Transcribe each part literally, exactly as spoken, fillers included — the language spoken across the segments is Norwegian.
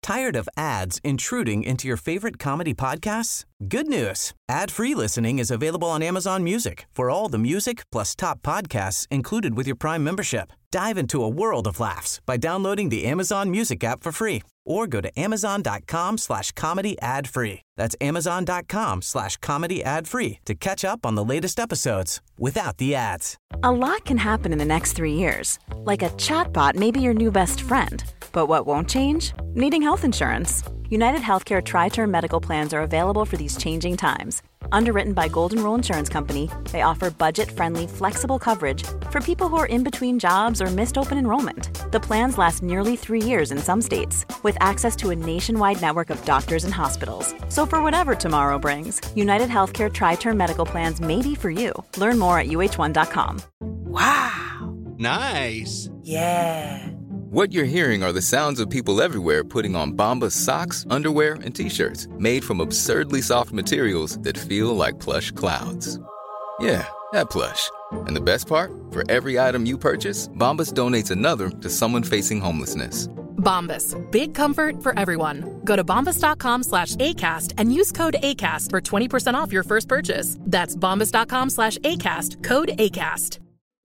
Tired of ads intruding into your favorite comedy podcasts? Good news. Ad-free listening is available on Amazon Music for all the music plus top podcasts included with your Prime membership. Dive into a world of laughs by downloading the Amazon Music app for free or go to amazon.com slash comedy ad free. That's amazon.com slash comedy ad free to catch up on the latest episodes without the ads. A lot can happen in the next three years. Like a chatbot may be your new best friend. But what won't change? Needing health insurance. United Healthcare Tri-Term Medical Plans are available for these changing times. Underwritten by Golden Rule Insurance Company, they offer budget-friendly, flexible coverage for people who are in between jobs or missed open enrollment. The plans last nearly three years in some states, with access to a nationwide network of doctors and hospitals. So for whatever tomorrow brings, United Healthcare Tri-Term Medical Plans may be for you. Learn more at U H one dot com. Wow. Nice. Yeah. What you're hearing are the sounds of people everywhere putting on Bombas socks, underwear, and T-shirts made from absurdly soft materials that feel like plush clouds. Yeah, that plush. And the best part? For every item you purchase, Bombas donates another to someone facing homelessness. Bombas. Big comfort for everyone. Go to bombas.com slash ACAST and use code ACAST for twenty percent off your first purchase. That's bombas.com slash ACAST. Code ACAST.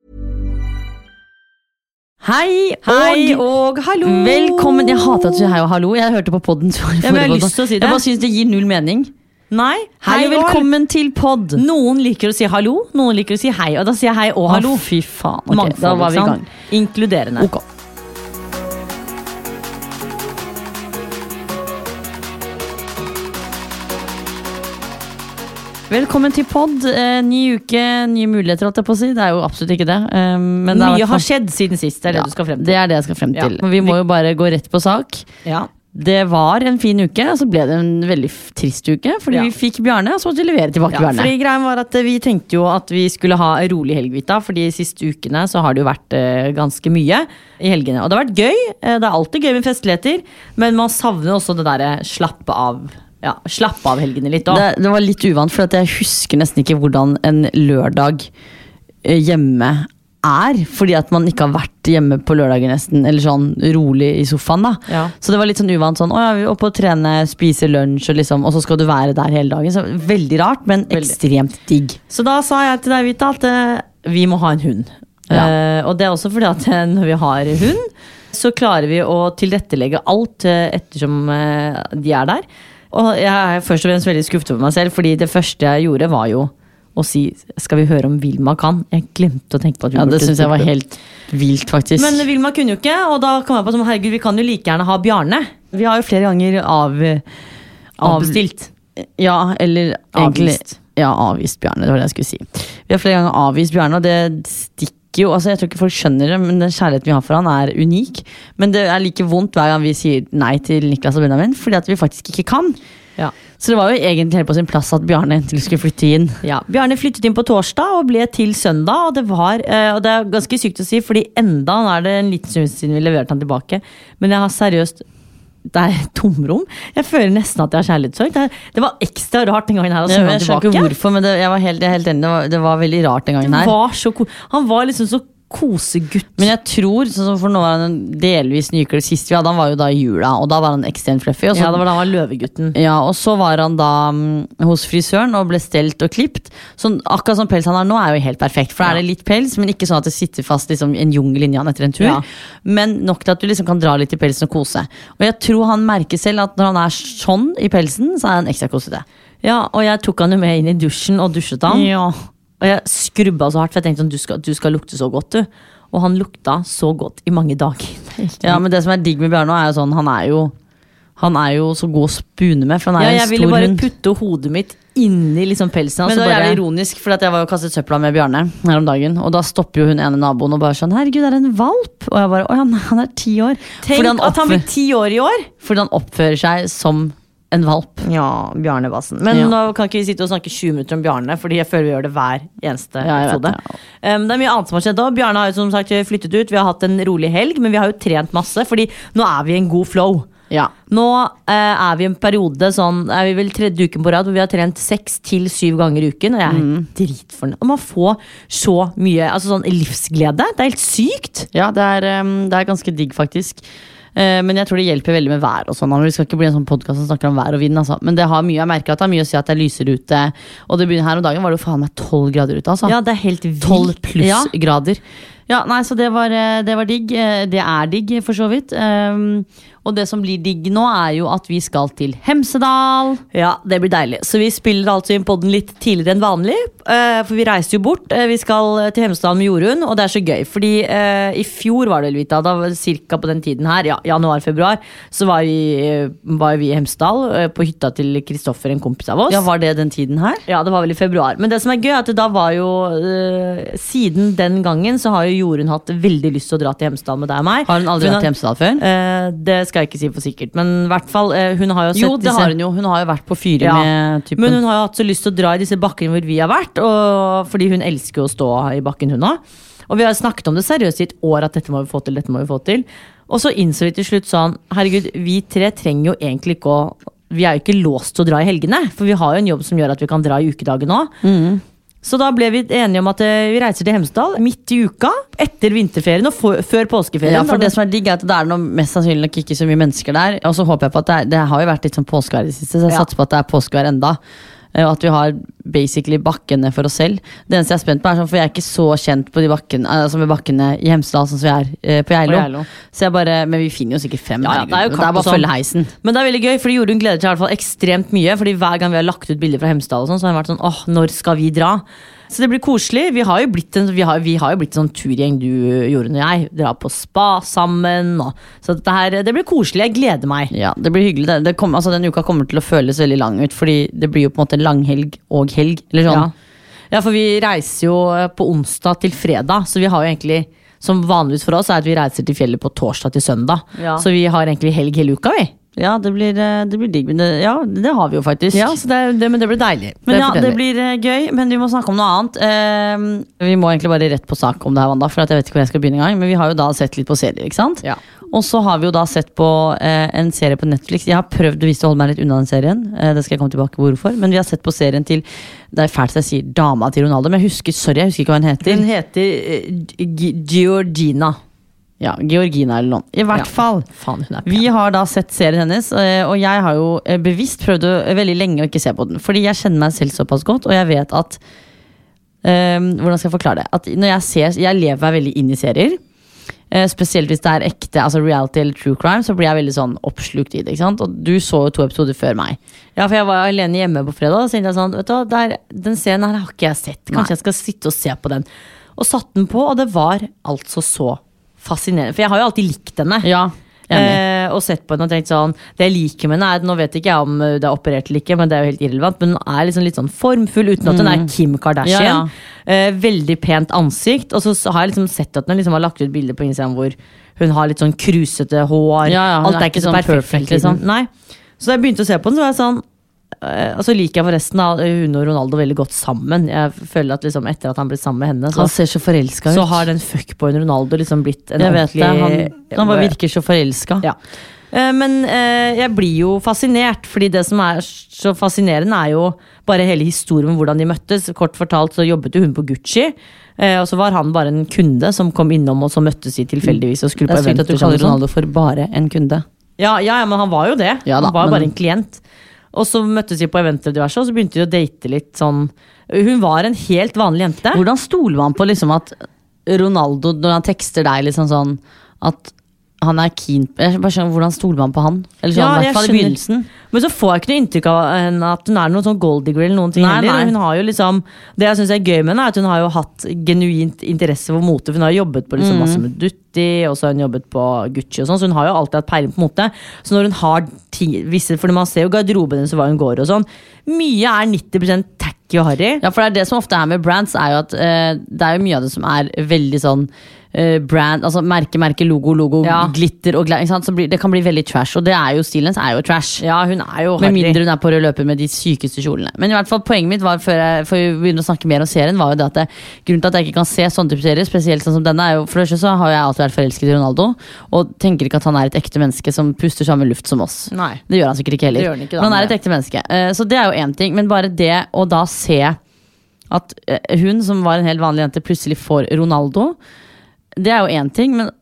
Hei, hei og, og hallo. Velkommen. Jeg hater at du sier hei og hallo. Jeg hørte på podden. Ja, jeg har lyst til å si det. Jeg bare synes det gir null mening. Nei, hei og velkommen til podd. Noen liker å si hallo, noen liker å si hei. Og da sier jeg hei og hallo. Å, fy faen. Ok, Mangfold, da var vi i gang. Inkluderende. Ok. Velkommen til podd, eh, ny uke, nye muligheter, holdt jeg på å si. Det er jo absolutt ikke det, eh, men det Mye har skjedd siden sist, det er det ja, du skal frem til. Det er det jeg skal frem til. Ja. Vi må jo bare gå rett på sak. Ja. Det var en fin uke, og så ble det en veldig trist uke, fordi ja. vi fikk Bjarne, og så måtte vi levere tilbake ja, Bjarne. Fordi greien var at vi tenkte jo at vi skulle ha en rolig helgvita, fordi de siste ukene så har det jo vært eh, ganske mye i helgene. Og det har vært gøy, det er alltid gøy med festligheter, men man savner også det der slappe av. Ja, slapp av helgene litt da. Det, det var litt uvant, for at jeg husker nesten ikke hvordan en lørdag hjemme er, fordi at man ikke har vært hjemme på lørdager nesten, eller sånn rolig i sofaen da. Ja. Så det var litt sånn uvant, sånn, å ja, vi er oppe og trene, spise lunsj, og, liksom, og så skal du være der hele dagen. Så veldig rart, men veldig. Ekstremt digg. Så da sa jeg til deg, Vita, at uh, vi må ha en hund. Ja. Uh, og det er også fordi at uh, når vi har hund, så klarer vi å tilrettelegge alt uh, ettersom uh, de er der. Og jeg er først og fremst veldig skuffet over meg selv, fordi det første jeg gjorde var jo å si, skal vi høre om Vilma kan? Jeg glemte å tenke på at vi ja, burde. Det synes jeg var helt vilt faktisk. Men Vilma kunne jo ikke, og da kom jeg på som, herregud, vi kan jo like gjerne ha Bjarne. Vi har jo flere ganger av, avbestilt. Av, ja, eller egentlig, avvist. Ja, avvist Bjarne, det var det jeg skulle si. Vi har flere ganger avvist Bjarne, og det stikker jo, altså jeg tror ikke folk skjønner det, men den kjærligheten vi har for han er unik. Men det er like vondt hver gang vi sier nei til Niklas og Benjamin, fordi at vi faktisk ikke kan. Ja. Så det var jo egentlig helt på sin plass at Bjarne endelig skulle flytte inn. Ja, Bjarne flyttet inn på torsdag og ble til søndag, og det var, og det er ganske sykt å si, fordi enda er det en liten stund siden vi leverte han tilbake, men jeg har seriøst, det er tomrom. Jeg føler nesten at jeg har kjærlighetssorg. Det, det var ekstra rart den gangen her å sende han tilbake. Jeg skjønner ikke hvorfor, men det, jeg var helt, jeg er helt enig. Det var, det var veldig rart den gangen her. Det var så, han var liksom så kosegutt. Men jeg tror, sånn som for nå var han delvis nykler sist vi hadde, han var jo da i jula, og da var han ekstremt fluffy. Og så, ja, det var da han var løvegutten. Ja, og så var han da um, hos frisøren og ble stelt og klippt. Så akkurat som pels han har nå er jo helt perfekt, for da er det litt pels, men ikke sånn at det sitter fast liksom, en jungel inni han etter en tur. Ja. Men nok til at du liksom kan dra litt i pelsen og kose. Og jeg tror han merker selv at når han er sånn i pelsen, så er han ekstra kosete. Ja, og jeg tok han jo med inn i dusjen og dusjet han. Ja. Og jeg skrubba så hardt, for jeg tenkte sånn, du skal, du skal lukte så godt, du. Og han lukta så godt i mange dager. Ja, men det som er digg med Bjarne er jo sånn, han er jo, han er jo så god å spune med, for han er ja, en stor hund. Jeg ville bare hund. Putte hodet mitt inni liksom pelsen. Men det var bare... jævlig ironisk, for jeg var jo kastet søpla med Bjarne her om dagen, og da stopper jo hun ene naboen og bare sånn, herregud, er det en valp? Og jeg bare, åja, han er ti år. Tenk han at han blir ti år i år? Fordi han oppfører seg som en valp. Ja, Bjarnebassen. Men ja. Nå kan ikke vi sitte og snakke tjue minutter om Bjarne, fordi jeg føler vi gjør det hver eneste ja, episode. Det, ja. um, det er mye annet som har skjedd da. Bjarne har jo som sagt flyttet ut. Vi har hatt en rolig helg, men vi har jo trent masse, fordi nå er vi i en god flow. Ja. Nå uh, er vi i en periode, sånn, er vi vel tredje uken på rad, hvor vi har trent seks til syv ganger i uken, og jeg er mm. dritfornøyd. Og man får så mye, altså sånn livsglede. Det er helt sykt. Ja, det er, um, det er ganske digg faktisk. Uh, men jeg tror det hjelper veldig med vær og sånn. Vi skal ikke bli en sånn podcast som snakker om vær og vind, altså. Men det har mye, jeg merker at det har mye å si at det er lyser ute. Og det begynner her om dagen, var det jo faen meg tolv grader ute, altså. Ja, det er helt vilt. tolv pluss ja. grader. Ja, nei, så det var, det var digg. Det er digg, for så vidt. Um, og det som blir digg nå er jo at vi skal til Hemsedal. Ja, det blir deilig. Så vi spiller altså inn podden litt tidligere enn vanlig, uh, for vi reiser jo bort. Uh, vi skal til Hemsedal med Jorunn, og det er så gøy. Fordi uh, i fjor var det, Vita, da var det cirka på den tiden her, ja, januar-februar, så var vi, uh, var vi i Hemsedal, uh, på hytta til Kristoffer, en kompis av oss. Ja, var det den tiden her? Ja, det var vel i februar. Men det som er gøy er at det da var jo, uh, siden den gangen så har jo Jorunn hatt veldig lyst til å dra til Hemsedal med deg og meg. Har hun aldri vært til Hemsedal før? Uh, det skal jeg ikke si for sikkert, men i hvert fall uh, hun har jo sett jo, det disse... har hun jo. Hun har jo vært på fyre ja. med typen. Men hun har jo hatt så lyst til å dra i disse bakkene hvor vi har vært, og fordi hun elsker jo å stå i bakken hun også. Og vi har snakket om det seriøst i et år at dette må vi få til, dette må vi få til. Og så innså vi til slutt sånn, herregud, vi tre trenger jo egentlig ikke å, vi er jo ikke låst til å dra i helgene, for vi har jo en jobb som gjør at vi kan dra i ukedagen nå. Mhm. Så da ble vi enige om at vi reiser til Hemsedal midt i uka, etter vinterferien og for, før påskeferien. Ja, for det som er digg er at det er noe mest sannsynlig nok ikke så mye mennesker der. Og så håper jeg på at det, er, det har jo vært litt sånn påskevær i det siste, så jeg ja. satser på at det er påskevær enda. Og at vi har basically bakkene for oss selv. Det eneste jeg er spent på er sånn, for jeg er ikke så kjent på de bakkene, altså med bakkene i Hemsedal som vi er eh, på Geilo. Så jeg bare, men vi finner jo sikkert frem. Ja, ja, det er jo det er bare å følge heisen. Men det er veldig gøy, fordi Jorunn gleder seg i hvert fall ekstremt mye, fordi hver gang vi har lagt ut bilder fra Hemsedal og sånn, så har det vært sånn, åh, når skal vi dra? Så det blir koselig. Vi har jo blitt en, vi har, vi har jo blitt en sånn turgjeng, du, Jorunn og jeg. Drar på spa sammen. Og, så dette her, det blir koselig. Jeg gleder meg. Ja, det blir hyggelig. Det, det kom, altså, den uka kommer til å føles veldig lang ut, fordi det blir jo på en måte langhelg og helg. Eller sånn. Ja. ja, for vi reiser jo på onsdag til fredag, så vi har jo egentlig, som vanligvis for oss, er at vi reiser til fjellet på torsdag til søndag. Ja. Så vi har egentlig helg hele uka, vi. Ja, det blir, det blir digg, men det, ja, det har vi jo faktisk. Ja, så det, det, men det blir deilig. Men det ja, det blir uh, gøy, men vi må snakke om noe annet. Uh, vi må egentlig bare rett på sak om det her, Wanda, for at jeg vet ikke hvor jeg skal begynne en gang. Men vi har jo da sett litt på serier, ikke sant? Ja. Og så har vi jo da sett på uh, en serie på Netflix. Jeg har prøvd å vise å holde meg litt unna den serien. Uh, det skal jeg komme tilbake på hvorfor. Men vi har sett på serien til, det er fælt at jeg sier dama til Ronaldo, men jeg husker, sorry, jeg husker ikke hva hun heter. Hun heter uh, Georgina. Ja, Georgina eller noe. I hvert ja. fall. Faen, hun er pen. Vi har da sett serien hennes, og jeg har jo bevisst prøvd veldig lenge å ikke se på den. Fordi jeg kjenner meg selv såpass godt, og jeg vet at um, hvordan skal jeg forklare det? At når jeg ser, jeg lever meg veldig inn i serier. Uh, spesielt hvis det er ekte, altså reality eller true crime, så blir jeg veldig sånn oppslukt i det, ikke sant? Og du så jo to episoder før meg. Ja, for jeg var alene hjemme på fredag, og så tenkte jeg sånn, vet du hva, der, den serien her har ikke jeg sett. Kanskje Nei. jeg skal sitte og se på den. Og satt den på, og det var altså så fascinerende, for jeg har jo alltid likt henne. Ja, eh, og sett på henne og tenkt sånn, det jeg liker med henne er, nå vet ikke jeg om det er operert eller ikke, men det er jo helt irrelevant, men hun er liksom litt sånn formfull, uten at hun er Kim Kardashian. Ja, ja. Eh, veldig pent ansikt, og så har jeg liksom sett at hun liksom har lagt ut bilder på Instagram hvor hun har litt sånn krusete hår. Ja, ja, alt er, er ikke så sånn perfekt, perfekt liksom. Nei. Så da jeg begynte å se på den, så var jeg sånn, og så liker jeg forresten av hun og Ronaldo veldig godt sammen. Jeg føler at liksom etter at han ble sammen med henne, så, han ser så forelsket ut. Så har den fuckboyen Ronaldo liksom blitt en jeg ordentlig vet det, han, han bare virker så forelsket. Ja. Men eh, jeg blir jo fascinert, fordi det som er så fascinerende er jo bare hele historien om hvordan de møttes. Kort fortalt så jobbet jo hun på Gucci, eh, og så var han bare en kunde som kom innom, og så møttes de tilfeldigvis og skulle på eventer. Det er sykt at du kaller Ronaldo for bare en kunde. Ja, ja, ja, men han var jo det. Ja, da, han var men... bare en klient. Og så møttes de på eventer og diverse, og så begynte de å date litt sånn. Hun var en helt vanlig jente. Hvordan stoler man på liksom at Ronaldo, når han tekster deg liksom sånn, at han er keen på, jeg bare skjønner, hvordan stoler man på han? Eller sånn, ja, i hvert fall i begynnelsen. Men så får jeg ikke noe inntrykk av henne at hun er noen sånn golddigger eller noen ting nei, heller. Nei. Hun har jo liksom, det jeg synes er gøy med henne er at hun har jo hatt genuint interesse for mote. Hun har jobbet på liksom masse med Dutti, og så har hun jobbet på Gucci og sånn, så hun har jo alltid hatt peiling på mote. Så når hun har ting, visse, for man ser jo garderoben hennes og hva hun går og sånn, mye er nitti prosent tacky og harry. Ja, for det er det som ofte er med brands, er jo at uh, det er jo mye av det som er veldig sånn Uh, brand, altså merke, merke, logo, logo, ja. glitter og glær, så blir, det kan bli veldig trash, og det er jo stilen hennes er jo trash. Ja, hun er jo med mindre hun er på rød løper med de sykeste kjolene. Men i hvert fall poenget mitt var, før jeg, før vi begynner å snakke mer om serien, var jo det at det, grunnen til at jeg ikke kan se sånne type serier, spesielt sånn som denne, er jo, for det første så har jeg alltid vært forelsket i Ronaldo, og tenker ikke at han er et ekte menneske som puster samme luft som oss. Nei. Det gjør han sikkert ikke heller. Han ikke, da, men han er et ekte menneske. Uh, så det er jo en ting, men bare det å da se at uh, hun som var en helt vanlig jente plutselig får Ronaldo, det er jo en ting, men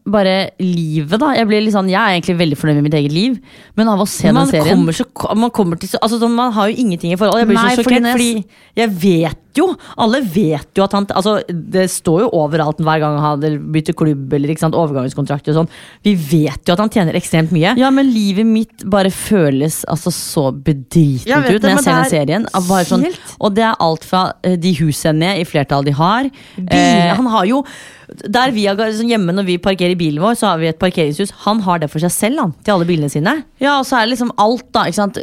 bare livet da. Jeg ble litt sånn, jeg er egentlig veldig fornøyd med mitt eget liv, men av å se man den serien kommer så, man kommer til så, altså sånn, man har jo ingenting i forhold. Jeg blir Nei, så sjokkert, fordi fordi, fordi jeg vet jo, alle vet jo at han, altså det står jo overalt hver gang han bytter klubb eller ikke sant, overgangskontrakt og sånn. Vi vet jo at han tjener ekstremt mye. Ja, men livet mitt bare føles altså så bedritent Jeg vet ut det, når jeg men ser det den er serien. Bare sånn, helt- og det er alt fra eh, de husene i flertall de har. Bilen, han har jo der vi har, sånn hjemme når vi parkerer i bilen vår, så har vi et parkeringshus. Han har det for seg selv, han, til alle bilene sine. Ja, og så er det liksom alt da, ikke sant?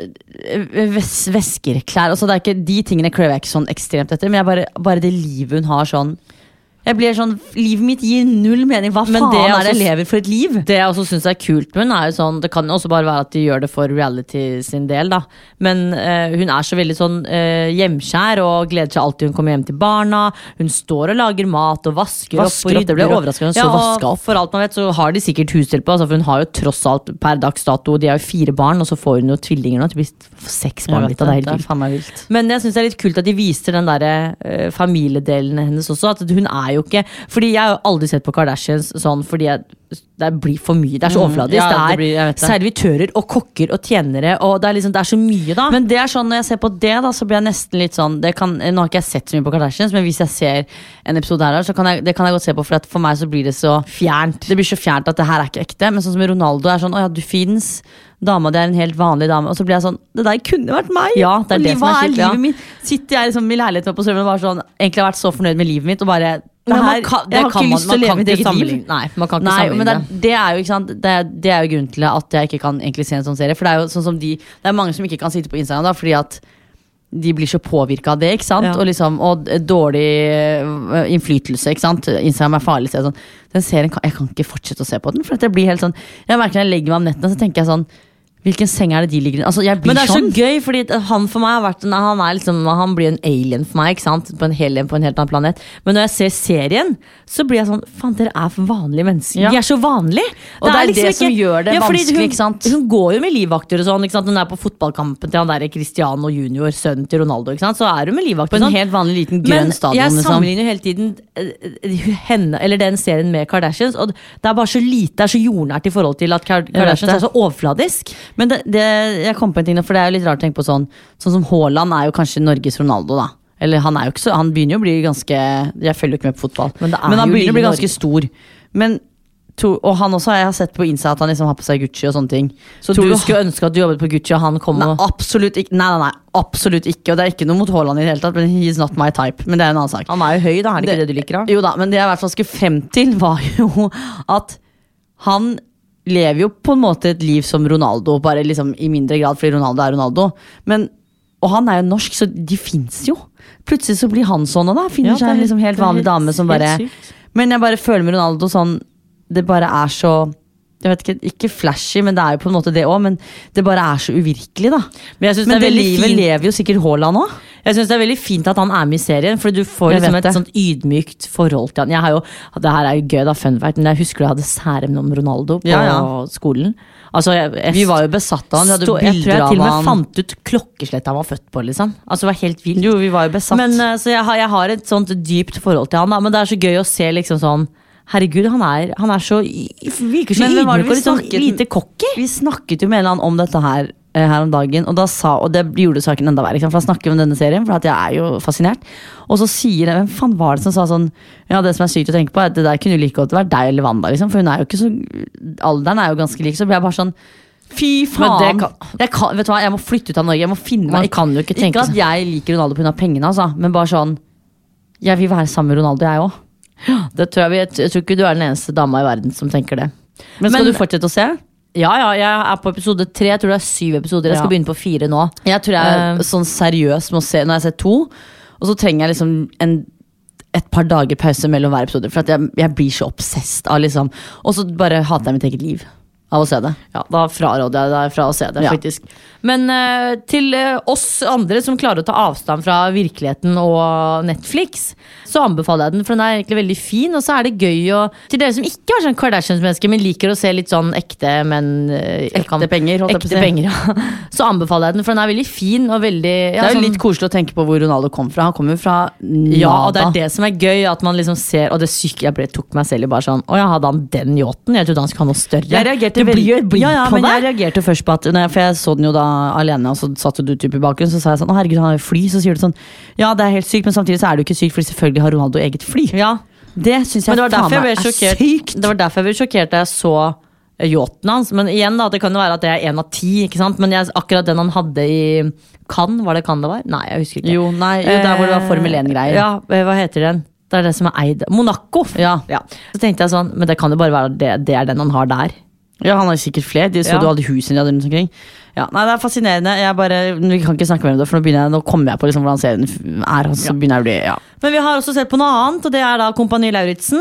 Ves Vesker, klær, altså det er ikke, de tingene krever jeg ikke sånn ekstremt etter, men jeg bare, bare det livet hun har sånn. Jeg blir sånn, livet mitt gir null mening. Hva Men faen det er er det også- jeg lever for et liv? Det jeg også synes er kult med hun er jo sånn, det kan jo også bare være at de gjør det for reality sin del da. Men eh, hun er så veldig sånn eh, hjemskjær og gleder seg alltid hun kommer hjem til barna. Hun står og lager mat og vasker, Vasker opp. opp, det ble rydder opp. overraskende å ja, så vaske og opp. For alt man vet så har de sikkert hushjelp på, altså, for hun har jo tross alt per dags dato, de er jo fire barn, og så får hun jo tvillinger nå, det blir seks barn litt av det, er helt det vilt. er faen meg vilt. Men jeg synes det er litt kult at de viser den der uh, familiedelen hennes også. At hun er jo ikke, fordi jeg har jo aldri sett på Kardashians sånn, fordi jeg, det blir for mye. Det er så Mm, overfladisk. ja, det det er blir- jeg vet det. servitører og kokker og tjenere, og det er, liksom, det er så mye da. Men det er sånn, når jeg ser på det da, så blir jeg nesten litt sånn det kan, nå har ikke jeg sett så mye på Kardashians, men hvis jeg ser en episode her, så kan jeg, det kan jeg godt se på, for at for meg så blir det så fjernt. Det blir så fjernt at det her er ikke ekte. Men sånn som Ronaldo er sånn, åja, du finnes. Dama, det er en helt vanlig dame. Og så blir jeg sånn, det der kunne vært meg. Ja, det er Og det liv- som er hva kjipt, ja. livet mitt? Sitter jeg liksom i leiligheten på Strømmen og bare sånn, egentlig har vært så fornøyd med livet mitt, og bare, det Men man her, kan- det jeg har kan ikke man- lyst til å man leve kan mitt ikke eget liv. sammenligne- nei, man kan ikke Nei, men det, sammenligne er- det er jo ikke sant, det er, det er jo grunnen til at jeg ikke kan egentlig se en sånn serie. For det er jo sånn som de, det er mange som ikke kan sitte på Instagram da, fordi at de blir så påvirket av det, ikke sant? Ja. Og, liksom, og dårlig øh, innflytelse, ikke sant? Instagram er farlig. Så jeg, sånn, den serien kan, jeg kan ikke fortsette å se på den, for at det blir helt sånn, jeg merker når jeg legger meg om nettene, så tenker jeg sånn, hvilken seng er det de ligger i? Altså, jeg blir Men det er sånn. så gøy, fordi han for meg har vært en, han, er liksom, han blir en alien for meg, ikke sant? På en, hel, på en helt annen planet. Men når jeg ser serien, så blir jeg sånn, faen, dere er vanlige mennesker. Ja. De er så vanlige. Og det er liksom det som gjør det fordi vanskelig, hun, ikke sant? Hun går jo med livvakter og sånn, ikke sant? Hun er på fotballkampen til han der Cristiano Junior, sønnen til Ronaldo, ikke sant? Så er hun med livvakter På en og sånn. helt vanlig liten grønn Men stadion. jeg liksom. sammenligner jo hele tiden eh, henne, eller den serien med Kardashians, og det er bare så lite, det er så jordnært i forhold til at Kar- Kardashians det. er så overfladisk. Men det, det, jeg kom på en ting nå, for det er jo litt rart å tenke på sånn. Sånn som Haaland er jo kanskje Norges Ronaldo, da. Eller han er jo ikke så, han begynner jo å bli ganske, jeg følger jo ikke med på fotball, Men det er men han jo begynner å bli lille ganske stor. Men to, og han også har jeg sett på Insta at han liksom har på seg Gucci og sånne ting. Så Tror du du skulle ønske at du jobbet på Gucci, og han kom Nei, og absolutt ikke. Nei, nei, nei, absolutt ikke. Og det er ikke noe mot Haaland i det hele tatt, men he's not my type. Men det er en annen sak. Han er jo høy, da. Er det ikke det, du liker? Da? Jo da, men det jeg i hvert fall skulle frem til, var jo at han lever jo på en måte et liv som Ronaldo, bare liksom i mindre grad fordi Ronaldo er Ronaldo. Men, og han er jo norsk, så de finnes jo. Plutselig så blir han sånn, og da finner Ja, det er seg en liksom helt- helt det er vanlig helt- dame som helt bare sykt. Men jeg bare føler med Ronaldo sånn, det bare er så, jeg vet ikke, ikke flashy, men det er jo på en måte det også, men det bare er så uvirkelig da. Men jeg synes Men det det, er veldig livet fint. lever jo sikkert Haaland også. Jeg synes det er veldig fint at han er med i serien, for du får Jeg liksom vet et det. sånt ydmykt forhold til han. Jeg har jo, det her er jo gøy da, fun fact, men jeg husker du hadde særemne om Ronaldo på Ja, ja. skolen. Altså, jeg, jeg, Vi var jo besatt av han, vi hadde stå- jeg tror bilder jeg av til og med han. fant ut klokkeslettet han var født på, liksom. Altså, det var helt vilt. Jo, vi var jo besatt. Men eh, så jeg har, jeg har et sånt dypt forhold til han, da, men det er så gøy å se liksom sånn, herregud, han er, han er så, virker så Men hvem var det ydmyk vi og litt sånn snakket- lite cocky. Vi snakket jo med en eller annen om dette her eh, her om dagen, og, da sa, og det gjorde saken enda verre, ikke sant? For da snakker vi om denne serien, for at jeg er jo fascinert. Og så sier jeg, hvem faen var det som sa sånn, ja, det som er sykt å tenke på, er at det der kunne jo like godt vært deg eller Wanda, liksom, for hun er jo ikke så, alderen er jo ganske lik, så blir jeg bare sånn, fy faen. Men det kan- jeg, kan, vet du hva, jeg må flytte ut av Norge, jeg må finne Man meg. kan jo ikke tenke Ikke at sånn. jeg liker Ronaldo på grunn av pengene, altså, men bare sånn, jeg vil være sammen med Ronaldo, jeg også. Det tror jeg, vi, jeg tror ikke du er den eneste dama i verden som tenker det. Men skal Men- du fortsette å se? Ja, ja, jeg er på episode tre, jeg tror det er syv episoder. Jeg skal Ja. begynne på fire nå. Jeg tror jeg er Eh. sånn seriøs med å se, når jeg ser to, og så trenger jeg liksom en, et par dager pause mellom hver episode, for at jeg, jeg blir så obsessed av liksom, og så bare hater jeg mitt eget liv. av å se det. Ja, da fraråder jeg deg fra å se det, Ja. faktisk. Men eh, til eh, oss andre som klarer å ta avstand fra virkeligheten og Netflix, så anbefaler jeg den, for den er egentlig veldig fin, og så er det gøy å, til dere som ikke er sånn Kardashians-mennesker, men liker å se litt sånn ekte, men eh, Ekte kan- penger, holdt jeg på å ekte si. penger, ja. Så anbefaler jeg den, for den er veldig fin og veldig ja, Det er jo sånn- litt koselig å tenke på hvor Ronaldo kom fra. Han kommer jo fra nada. Ja, og det er det som er gøy, at man liksom ser, og det syke, jeg ble, tok meg selv i bare sånn, å ja, hadde han den yachten? Jeg trodde han skulle ha noe større. Jeg reagerte det veldig- blir jo et blikk ja, ja, på men det. jeg reagerte først på at når jeg, For jeg så den jo da alene, og så satt jo du typ i bakgrunnen. Så sa jeg sånn, å herregud, han har jo fly. Så sier du sånn, ja det er helt sykt, men samtidig så er det jo ikke sykt, for selvfølgelig har Ronaldo eget fly. Ja, Det synes jeg men det var derfor jeg faen ble meg er sjokkert. sykt. Det var derfor jeg ble sjokkert da jeg så yachten hans. Men igjen da, det kan jo være at det er en av ti, ikke sant? Men jeg, akkurat den han hadde i Cannes, var det Cannes det var? Nei, jeg husker ikke. Jo, nei, jo, der hvor det var Formel én-greier. Ja, hva heter den? Det er det som er eid. Monaco. Ja. Ja. Så tenkte jeg sånn, men det kan jo bare være det, det er den han har der. Ja, han har sikkert flere. De så Ja. du alle husene de hadde rundt omkring. Ja, nei, det er fascinerende. Jeg bare, vi kan ikke snakke mer om det, for nå, begynner jeg, nå kommer jeg på liksom hvordan serien er. Og så begynner jeg å bli, ja. Men vi har også sett på noe annet, og det er da Kompani Lauritzen.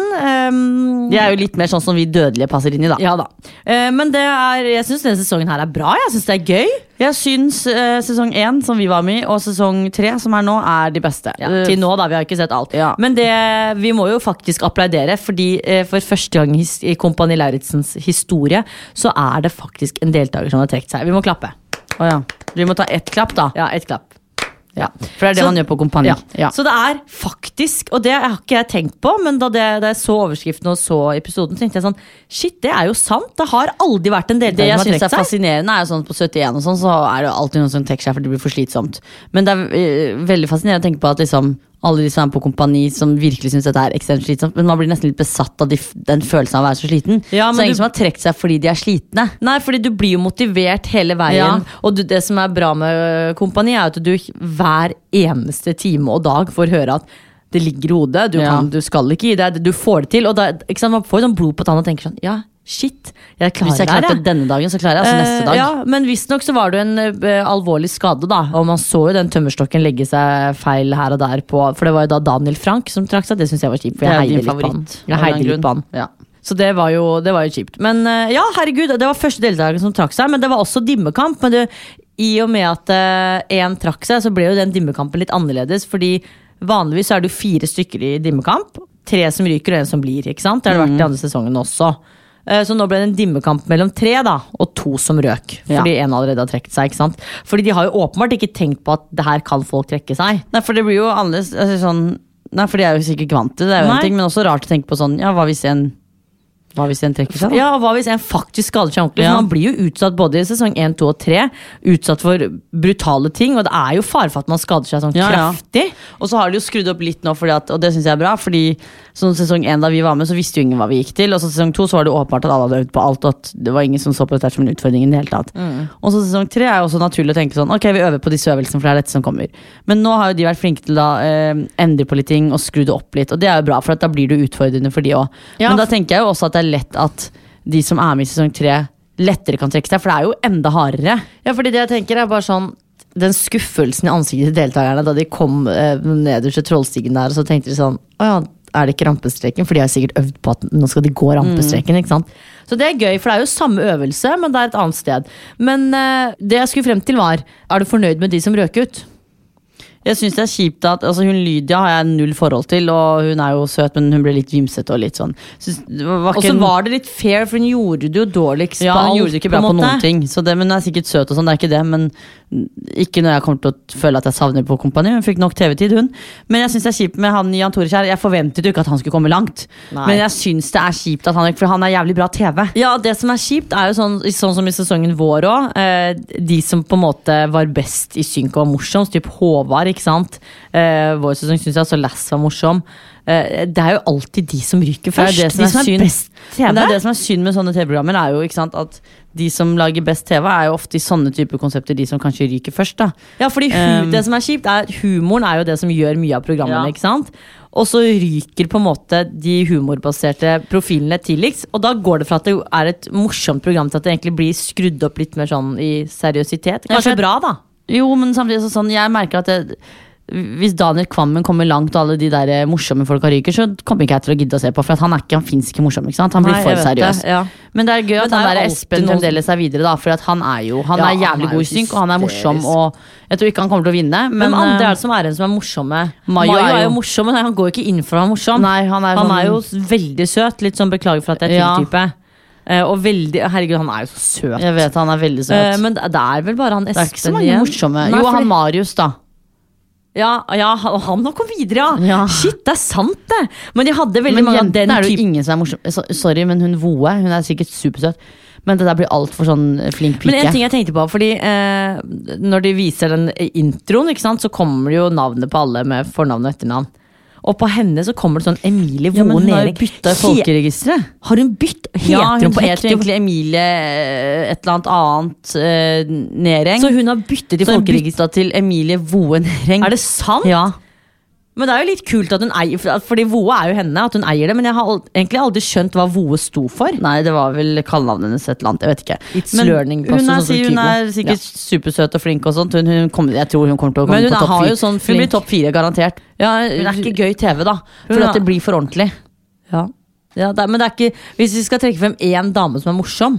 Um, De er jo litt mer sånn som vi dødelige passer inn i, da. Ja da. Eh, men det er, jeg syns denne sesongen her er bra. Jeg syns det er gøy. Jeg syns eh, sesong én, som vi var med i, og sesong tre, som er nå, er de beste. Ja, Eh, til nå, da. Vi har ikke sett alt. Ja. Men det, vi må jo faktisk applaudere, fordi eh, for første gang his, i Kompani Lauritzens historie, så er det faktisk en deltaker som har trukket seg. Vi må klappe. Å ja. Vi må ta ett klapp, da. Ja, et klapp. Ja. For det er det Så- man gjør på Kompani. Ja. Ja. Så det er faktisk, og det har ikke jeg tenkt på, men da, det, da jeg så overskriften og så episoden, så tenkte jeg sånn, shit, det er jo sant. Det har aldri vært en Det deltaker jeg som har synes er trukket seg. fascinerende, er jo sånn på syttien og sånn, så er det jo alltid noen som trekker seg fordi det blir for slitsomt. Men det er eh, veldig fascinerende å tenke på at liksom alle de som er på Kompani, som virkelig synes dette er ekstremt slitsomt, men man blir nesten litt besatt av de, den følelsen av å være så sliten. Ja, men så det er ingen du- som har trekt seg fordi de er slitne. Nei, fordi du blir jo motivert hele veien. Ja. Og du, det som er bra med ø, Kompani, er at du hver eneste time og dag får høre at det ligger i hodet. Du, Ja. kan, du skal ikke gi deg, du får det til. Og da, ikke sant, man får sånn blod på tann og tenker sånn, ja, shit, jeg klarer Hvis jeg det her, klarte jeg. denne dagen, så klarer jeg altså neste Eh, dag. Ja, men visstnok så var det en ø, alvorlig skade, da. Og man så jo den tømmerstokken legge seg feil her og der på. For det var jo da Daniel Frank som trakk seg. Det syns jeg var kjipt, for Det jeg er heier din litt på han. favoritt. Jeg av heier den litt grunn. på han. Ja. Så det var jo, det var jo kjipt. Men eh, ja, herregud, det var første deltaker som trakk seg. Men det var også dimmekamp. Men det, i og med at én trakk seg, så ble jo den dimmekampen litt annerledes. Fordi vanligvis så er det jo fire stykker i dimmekamp. Tre som ryker og en som blir. Ikke sant? Det har det vært i andre sesongen også. Eh, Så nå ble det en dimmekamp mellom tre da, og to som røk. Ja. Fordi en allerede har trukket seg. Ikke sant? Fordi de har jo åpenbart ikke tenkt på at det her kan folk trekke seg. Nei, for det blir jo annerledes altså, sånn, Nei, for de er jo sikkert ikke vant til det, det er jo Nei. en ting, men også rart å tenke på sånn, ja, hva hvis en Hva hvis en trekker seg, da? Ja, og hva hvis en faktisk skader seg ordentlig? Ja. For man blir jo utsatt både i sesong én, to og tre. Utsatt for brutale ting, og det er jo fare for at man skader seg sånn Ja, ja. kraftig. Og så har de jo skrudd opp litt nå, fordi at, og det synes jeg er bra. Fordi sånn sesong én da vi var med, så visste jo ingen hva vi gikk til. Og så sesong to så var det åpenbart at alle hadde øvd på alt, og at det var ingen som så på dette som en utfordring i det hele tatt. Og så sesong tre er jo også naturlig å tenke sånn, ok, vi øver på disse øvelsene, for det er dette som kommer. Men nå har jo de vært flinke til å eh, endre på litt ting og skru det opp litt, og det er jo bra, for at da blir det utfordrende for de også. Ja. Men da tenker jeg jo også at det er lett at de som er med i sesong tre lettere kan trekke seg, for det er jo enda hardere. Ja, fordi det jeg tenker er bare sånn den skuffelsen i ansiktet til deltakerne da de kom eh, nederst til trollstigen der, og så tenkte de sånn, å ja, er det ikke rampestreken? For de har sikkert øvd på at nå skal de gå rampestreken, ikke sant? Så det er gøy, for det er jo samme øvelse, men det er et annet sted. Men eh, det jeg skulle frem til var, er du fornøyd med de som røk ut? Jeg synes det er kjipt at altså hun Lydia har jeg null forhold til, og hun er jo søt, men hun ble litt vimsete og litt sånn. Synes, det var Og ikke så en- var det litt fair, for hun gjorde det jo dårligst Ja, på hun alt, gjorde det ikke bra en på, måte. noen ting, så det, men hun er sikkert søt og sånn, det er ikke det, men ikke når jeg kommer til å føle at jeg savner på Kompani. Hun fikk nok T V-tid, hun. Men jeg synes det er kjipt med han Jan Tore Kjær. Jeg forventet jo ikke at han skulle komme langt, Nei. men jeg synes det er kjipt at han gikk, for han er jævlig bra T V. Ja, det som er kjipt er jo sånn, sånn som i sesongen vår også, eh, de som på en måte var best i synk og var morsomst, typ Håvard, ikke sant? Eh, vår sesong synes jeg også Lass var morsom. Eh, det er jo alltid de som ryker Det er først. det som de er som er synd. best T V. Men det er det som er synd med sånne T V-programmer, er jo ikke sant, at de som lager best T V, er jo ofte i sånne typer konsepter de som kanskje ryker først. da. Ja, fordi hu Um, det som er kjipt er at humoren er jo det som gjør mye av programmene, Ja. ikke sant? Og så ryker på en måte de humorbaserte profilene tidligst, og da går det fra at det er et morsomt program til at det egentlig blir skrudd opp litt mer sånn i seriøsitet. Ja, for Kanskje jeg- bra da. Jo, men samtidig så sånn, jeg merker at det, hvis Daniel Kvammen kommer langt og alle de der morsomme folka ryker, så kommer ikke jeg til å gidde å se på, for at han er ikke, han finnes ikke morsom, ikke sant? Han blir Nei, for jeg vet seriøs. det, ja. Men det er gøy Men at det han er der jo Espen alltid noen- fremdeles er videre da, for at han er jo, han Ja, er han jævlig er god jo i synk, og han er morsom, hysterisk. og jeg tror ikke han kommer til å vinne. Men Hvem andre eh, er det som er en som er morsomme? Mayo Mayo er er jo- jo morsom, men han går jo ikke inn for å være morsom. Nei, han er, Han sånn, er jo veldig søt, litt sånn beklager for at jeg er Ja. til-type. Eh, og veldig, herregud, han er jo så søt. jeg vet han er veldig søt. Eh, men det er vel bare han det Espen er ikke så mange igjen. morsomme. Nei, Jo, fordi- han Marius da. Ja, ja, og han nå kom videre, ja. Ja. Shit, det er sant det. Men de hadde veldig Men mange av den jentene er det jo typen. ingen som er morsom. Så- Sorry, men hun Voe, hun er sikkert supersøt. Men det der blir alt for sånn flink pike. Men en ting jeg tenkte på, fordi eh, når de viser den introen, ikke sant, så kommer det jo navnet på alle med fornavn og etternavn. Og på henne så kommer det sånn Emilie ja, men Voe hun har jo Nering. bytta i He- folkeregisteret. Har hun bytt? Heter Ja, hun hun på heter ekte? egentlig Emilie eh, et eller annet annet eh, Nereng. Så hun har byttet i Så hun folkeregisteret? bytta til Emilie Voe Nereng. Er det sant? Ja. Men det er jo litt kult at hun eier, for- fordi Voe er jo henne, at hun eier det. Men jeg har al- egentlig aldri skjønt hva Voe sto for. Nei, det var vel kallenavnet hennes et eller annet. Jeg vet ikke. It's Men learning hun process, er, sånn som sier hun Kygo. er sikkert supersøt og flink og sånt. Hun, hun kommer, jeg tror hun kommer til å komme Men hun på topp har fire. jo sånn Hun flink- blir topp fire, garantert. Ja, Hun er ikke gøy T V, da. Hun For er- at det blir for ordentlig. Ja, ja det er, men det er ikke. Hvis vi skal trekke frem én dame som er morsom.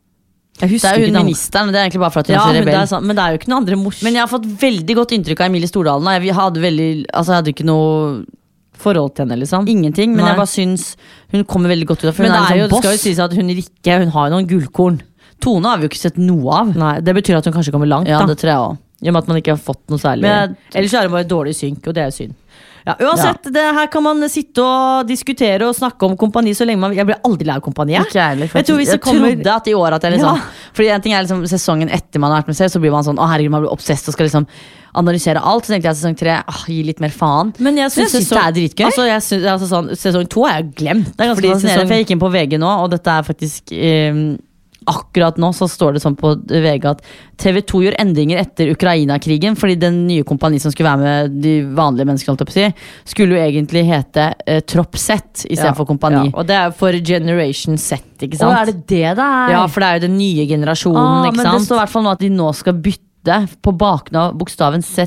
Jeg Det husker er jo ikke hun navnet. ministeren, men det er egentlig bare for at hun Ja, er så men det rebell. er sant, men det er jo ikke noen andre morsomme. Men jeg har fått veldig godt inntrykk av Emilie Stordalen. da. Jeg hadde veldig, altså jeg hadde ikke noe forhold til henne, liksom. ingenting, men Nei. jeg bare syns hun kommer veldig godt ut av. For Men hun det, er er jo, en det sånn skal jo boss. sies at hun Rikke hun har jo noen gullkorn. Tone har vi jo ikke sett noe av. Nei, Det betyr at hun kanskje kommer langt. Ja, da det tror jeg også. I og med at man ikke har fått noe særlig. Men Ellers er det bare dårlig synk, og det er synd. Ja, uansett, det her kan man sitte og diskutere og snakke om Kompani så lenge man. Jeg blir aldri lei av Kompani. Jeg. Ikke jeg heller, Jeg tror hvis jeg det kommer- trodde at i år at jeg liksom Ja. Fordi en ting er liksom sesongen etter man har vært med selv, så blir man sånn, å herregud, man blir obsessed og skal liksom analysere alt. Så tenkte jeg sesong tre, åh, gi litt mer faen. Men jeg Så jeg syns synes det er dritgøy. Altså, jeg synes, altså, sånn, sesong to er jeg glemt. Det er ganske Fordi fascinerende, sesong- for jeg gikk inn på V G nå, og dette er faktisk eh, akkurat nå så står det sånn på V G at T V to gjør endringer etter Ukraina-krigen, fordi den nye kompani som skulle være med de vanlige menneskene, holdt jeg på å si, skulle jo egentlig hete eh, Tropp Z i stedet for kompani. Ja, og det er for Generation Z, ikke sant? Og er det det det er? Ja, for det er jo den nye generasjonen, ah, ikke men sant? det står i hvert fall nå at de nå skal bytte på baken av bokstaven Z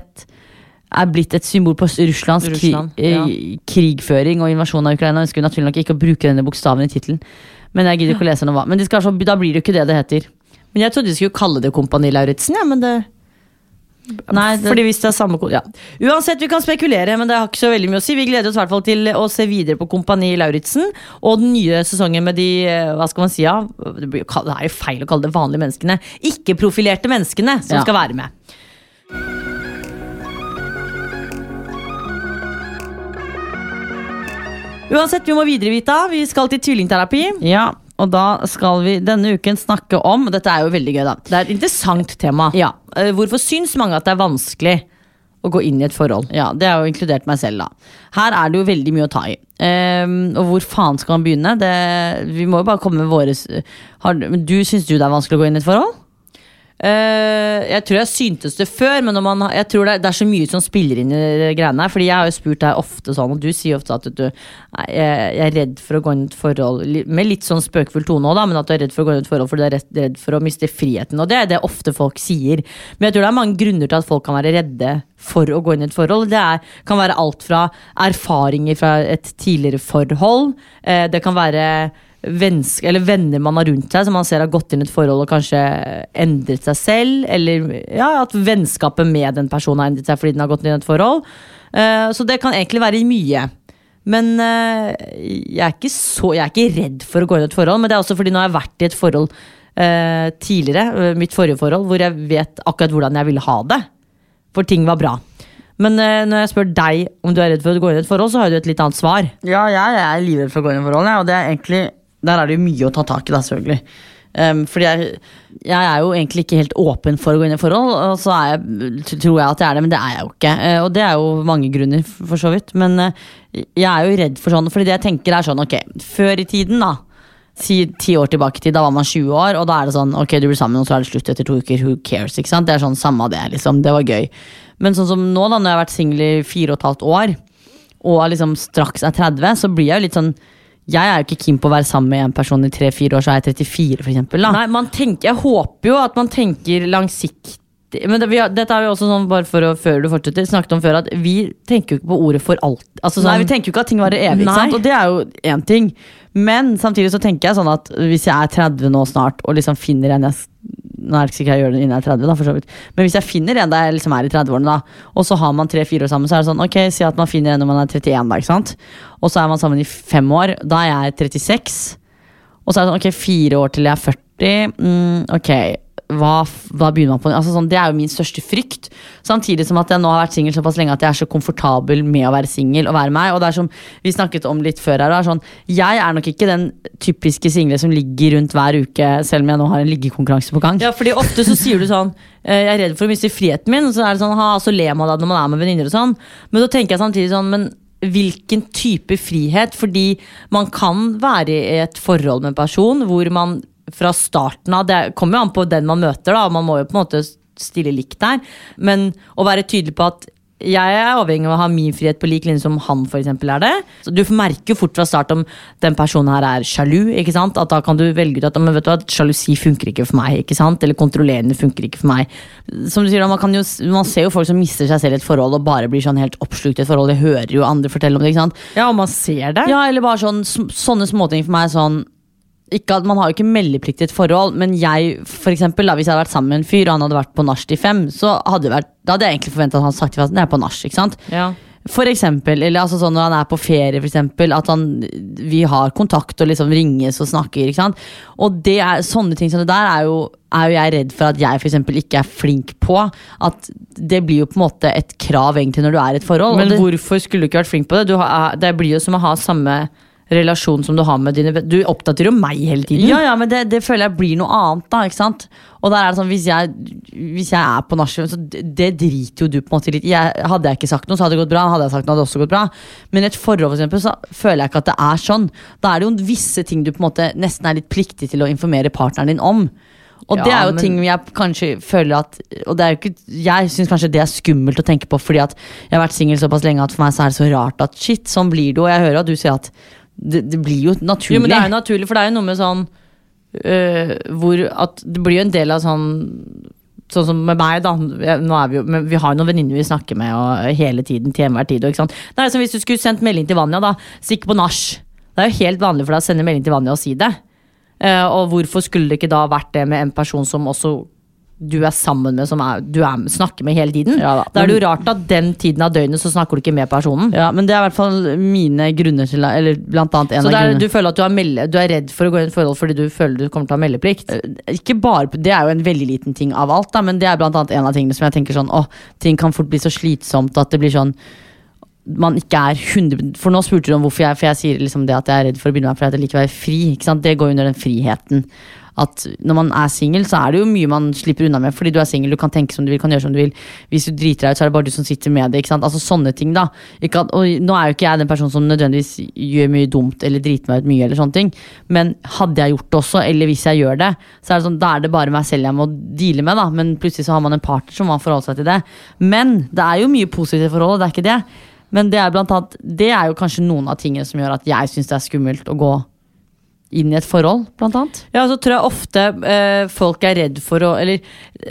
er blitt et symbol på Russlands Russland, kri ja. eh, krigføring og invasjon av Ukraina. Jeg ønsker naturlig nok ikke å bruke denne bokstaven i titelen. Men jeg gidder ikke å lese noe hva. Men de skal, så, da blir det jo ikke det det heter. Men jeg trodde de skulle kalle det Kompani Lauritzen, ja, men det Nei, det, Fordi hvis det er samme ko- ja. Uansett, vi kan spekulere, men det har ikke så veldig mye å si. Vi gleder oss i hvert fall til å se videre på Kompani Lauritzen og den nye sesongen med de, eh, hva skal man si, ja? Det blir jo kall- det er jo feil å kalle det vanlige menneskene. Ikke-profilerte menneskene som Ja. skal være med. Uansett, vi må videre, Vita. Vi skal til tvillingterapi. ja, og da skal vi denne uken snakke om, og dette er jo veldig gøy da. Det er et interessant tema. Ja. Eh, Hvorfor syns mange at det er vanskelig å gå inn i et forhold? Ja, det er jo inkludert meg selv da. Her er det jo veldig mye å ta i. Ehm, og hvor faen skal man begynne? Det, vi må jo bare komme med våre har, men du, synes du det er vanskelig å gå inn i et forhold? Eh, jeg tror jeg syntes det før, men når man, har- jeg tror det, det er så mye som spiller inn i de greiene her. Fordi jeg har jo spurt deg ofte sånn, og du sier ofte at du nei, jeg, jeg er redd for å gå inn i et forhold li- med litt sånn spøkfull tone også, da, men at du er redd for å gå inn i et forhold fordi du er redd, redd for å miste friheten. Og det er det ofte folk sier. Men jeg tror det er mange grunner til at folk kan være redde for å gå inn i et forhold. Det er, kan være alt fra erfaringer fra et tidligere forhold. Eh, det kan være Vensk, eller venner man har rundt seg som man ser har gått inn i et forhold og kanskje endret seg selv, eller ja, at vennskapet med den personen har endret seg fordi den har gått inn i et forhold. Eh, så det kan egentlig være mye. Men eh, jeg, er ikke så, jeg er ikke redd for å gå inn i et forhold, men det er også fordi nå har jeg vært i et forhold eh, tidligere, eh, mitt forrige forhold, hvor jeg vet akkurat hvordan jeg ville ha det. For ting var bra. Men eh, når jeg spør deg om du er redd for å gå inn i et forhold, så har du et litt annet svar. Ja, jeg er livredd for å gå inn i forhold, ja, og det er egentlig, der er det jo mye å ta tak i da, selvfølgelig. Um, fordi jeg, jeg er jo egentlig ikke helt åpen for å gå inn i forhold, og så er jeg, tror jeg at jeg er det, men det er jeg jo ikke. Uh, og det er jo mange grunner, for så vidt. Men uh, jeg er jo redd for sånn, fordi det jeg tenker er sånn, ok, før i tiden da, si ti år tilbake til, da var man tjue år, og da er det sånn, ok, du blir sammen, og så er det slutt etter to uker, who cares, ikke sant? Det er sånn, samme det, liksom, det var gøy. Men sånn som nå da, når jeg har vært single i fire og et halvt år, og liksom straks er tretti, så blir jeg jo litt sånn, jeg er jo ikke keen på å være sammen med en person i tre fire år, så er jeg trettifire for eksempel da. Nei, man tenker, jeg håper jo at man tenker langsiktig alltid Men det, vi har, dette er jo også sånn, bare for å før du fortsetter, snakket om før at vi tenker jo ikke på ordet for alt. Altså, sånn, Nei, vi tenker jo ikke at ting varer evig, ikke sant? Og det er jo en ting. Men samtidig så tenker jeg sånn at hvis jeg er tretti nå snart og liksom finner en jeg Nå er det ikke sikkert jeg gjør det innen jeg er tretti da, for så vidt. Men hvis jeg finner en der jeg liksom er i tretti-årene da, og så har man tre-fire år sammen, så er det sånn, ok, si at man finner en når man er trettien da, ikke sant? Og så er man sammen i fem år, da er jeg trettiseks, og så er det sånn, ok, fire år til jeg er førti, mm, ok, hva, hva begynner man på? Altså sånn, det er jo min største frykt, samtidig som at jeg nå har vært single såpass lenge at jeg er så komfortabel med å være single og være meg, og det er som vi snakket om litt før her, er sånn, jeg er nok ikke den typiske single som ligger rundt hver uke, selv om jeg nå har en liggekonkurranse på gang. Ja, fordi ofte så sier du sånn, jeg er redd for å miste friheten min, og så er det sånn, ha, så ler man da når man er med venninner og sånn, men så tenker jeg samtidig sånn, men hvilken type frihet, fordi man kan være i et forhold med en person hvor man fra starten av, det kommer jo an på den man møter da, man må jo på en måte stille likt der, men å være tydelig på at jeg er avhengig av å ha min frihet på lik linje som han for eksempel er det. Så du merker jo fort fra start om den personen her er sjalu, ikke sant? At da kan du velge ut at, men vet du at sjalusi funker ikke for meg, ikke sant? Eller kontrollerende funker ikke for meg. Som du sier, man, kan jo, man ser jo folk som mister seg selv i et forhold og bare blir sånn helt oppslukt i et forhold, det hører jo andre fortelle om det, ikke sant? Ja, og man ser det. Ja, eller bare sånn, sånne småting for meg sånn, ikke at man har jo ikke meldeplikt i et forhold, men jeg, for eksempel, da, hvis jeg hadde vært sammen med en fyr, og han hadde vært på nach til fem, så hadde, vært, da hadde jeg egentlig forventet at han sagt til meg at jeg er på nach, ikke sant? Ja. For eksempel, eller altså sånn når han er på ferie, for eksempel, at han, vi har kontakt og liksom ringes og snakker, ikke sant? Og det er, sånne ting som det der er jo, er jo jeg redd for at jeg for eksempel ikke er flink på, at det blir jo på en måte et krav egentlig når du er i et forhold. Men det, hvorfor skulle du ikke vært flink på det? Du har, det blir jo som å ha samme relasjon som du har med dine. Du oppdaterer jo meg hele tiden. Ja, ja, men det, det føler jeg blir noe annet da, ikke sant? Og der er det sånn, hvis jeg, hvis jeg er på nachspiel, så det, det driter jo du på en måte litt. Jeg, hadde jeg ikke sagt noe, så hadde det gått bra. Hadde jeg sagt noe, hadde det også gått bra. Men i et forhold for eksempel, så føler jeg ikke at det er sånn. Da er det jo visse ting du på en måte nesten er litt pliktig til å informere partneren din om. Og ja, det er jo men... ting jeg kanskje føler at, og det er jo ikke, jeg synes kanskje det er skummelt å tenke på, fordi at jeg har vært single såpass lenge at for meg så er det så rart at shit, sånn blir det. Og jeg hører at du sier at Det, det blir jo naturlig. Jo, men det er jo naturlig, for det er jo noe med sånn øh, hvor at det blir jo en del av sånn sånn som med meg da, nå er vi jo, vi har jo noen venninner vi snakker med og, hele tiden, til enhver tid, og, ikke sant? Det er som hvis du skulle sendt melding til Vanja da, stikk på nach. Det er jo helt vanlig for deg å sende melding til Vanja og si det. Uh, og hvorfor skulle det ikke da vært det med en person som også du er sammen med, som er, du er, snakker med hele tiden? Ja, da. Da er det jo rart at den tiden av døgnet så snakker du ikke med personen. Ja, men det er i hvert fall mine grunner til, eller blant annet en så av grunnene. Så du føler at du er, melde, du er redd for å gå i en forhold fordi du føler du kommer til å ha meldeplikt? Ikke bare, det er jo en veldig liten ting av alt da, men det er blant annet en av tingene som jeg tenker sånn, åh, ting kan fort bli så slitsomt at det blir sånn, man ikke er hundre, for nå spurte du om hvorfor jeg, for jeg sier liksom det at jeg er redd for å begynne med, for at jeg liker å være fri, ikke sant? Det går under den friheten. At når man er single, så er det jo mye man slipper unna med, fordi du er single, du kan tenke som du vil, kan gjøre som du vil. Hvis du driter deg ut, så er det bare du som sitter med det, ikke sant? Altså sånne ting da. Ikke at, og nå er jo ikke jeg den personen som nødvendigvis gjør mye dumt, eller driter meg ut mye, eller sånne ting. Men hadde jeg gjort det også, eller hvis jeg gjør det, så er det sånn, da er det bare meg selv jeg må deale med da. Men plutselig så har man en partner som må forholde seg til det. Men det er jo mye positivt i forholdet, det er ikke det. Men det er blant annet, det er jo kanskje noen av tingene som gjør at jeg synes det er skummelt å gå inn i et forhold, blant annet. Ja, så tror jeg ofte eh, folk er redd for å, eller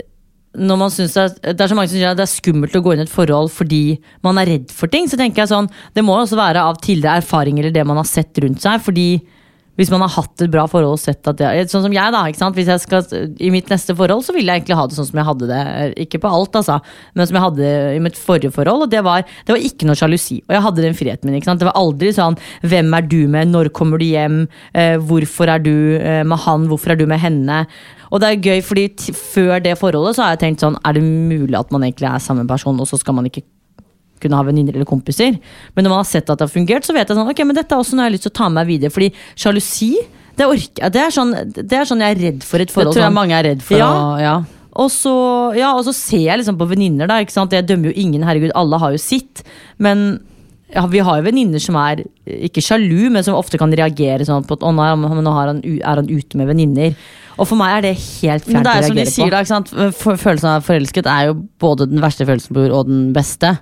når man synes det er, det er så mange som sier at det er skummelt å gå inn i et forhold fordi man er redd for ting, så tenker jeg sånn, det må også være av tidligere erfaring eller det man har sett rundt seg, fordi hvis man har hatt et bra forhold og sett at det er sånn som jeg da, ikke sant? Hvis jeg skal i mitt neste forhold, så vil jeg egentlig ha det sånn som jeg hadde det, ikke på alt altså, men som jeg hadde i mitt forrige forhold, og det var, det var ikke noe sjalusi, og jeg hadde den friheten min, ikke sant? Det var aldri sånn, hvem er du med, når kommer du hjem, eh, hvorfor er du eh, med han, hvorfor er du med henne, og det er gøy, fordi t- før det forholdet så har jeg tenkt sånn, er det mulig at man egentlig er samme person, og så skal man ikke kunne ha venninner eller kompiser. Men når man har sett at det har fungert, så vet jeg sånn, ok, men dette er også noe jeg har lyst til å ta med meg videre, fordi sjalusi, det orker det er sånn, det er sånn jeg er redd for et forhold. Det tror jeg sånn. mange er redd for. Ja. Å, ja. Og så, ja, og så ser jeg liksom på venninner da, ikke sant? Jeg dømmer jo ingen, herregud, alle har jo sitt, men ja, vi har jo venninner som er ikke sjalu, men som ofte kan reagere sånn på at, å nå er han, nå er han, er han ute med venninner. Og for meg er det helt fjernt å reagere på. Men det er som de sier da, ikke sant? Følelsen av forelsket er jo både den verste følelsen på jord og den beste.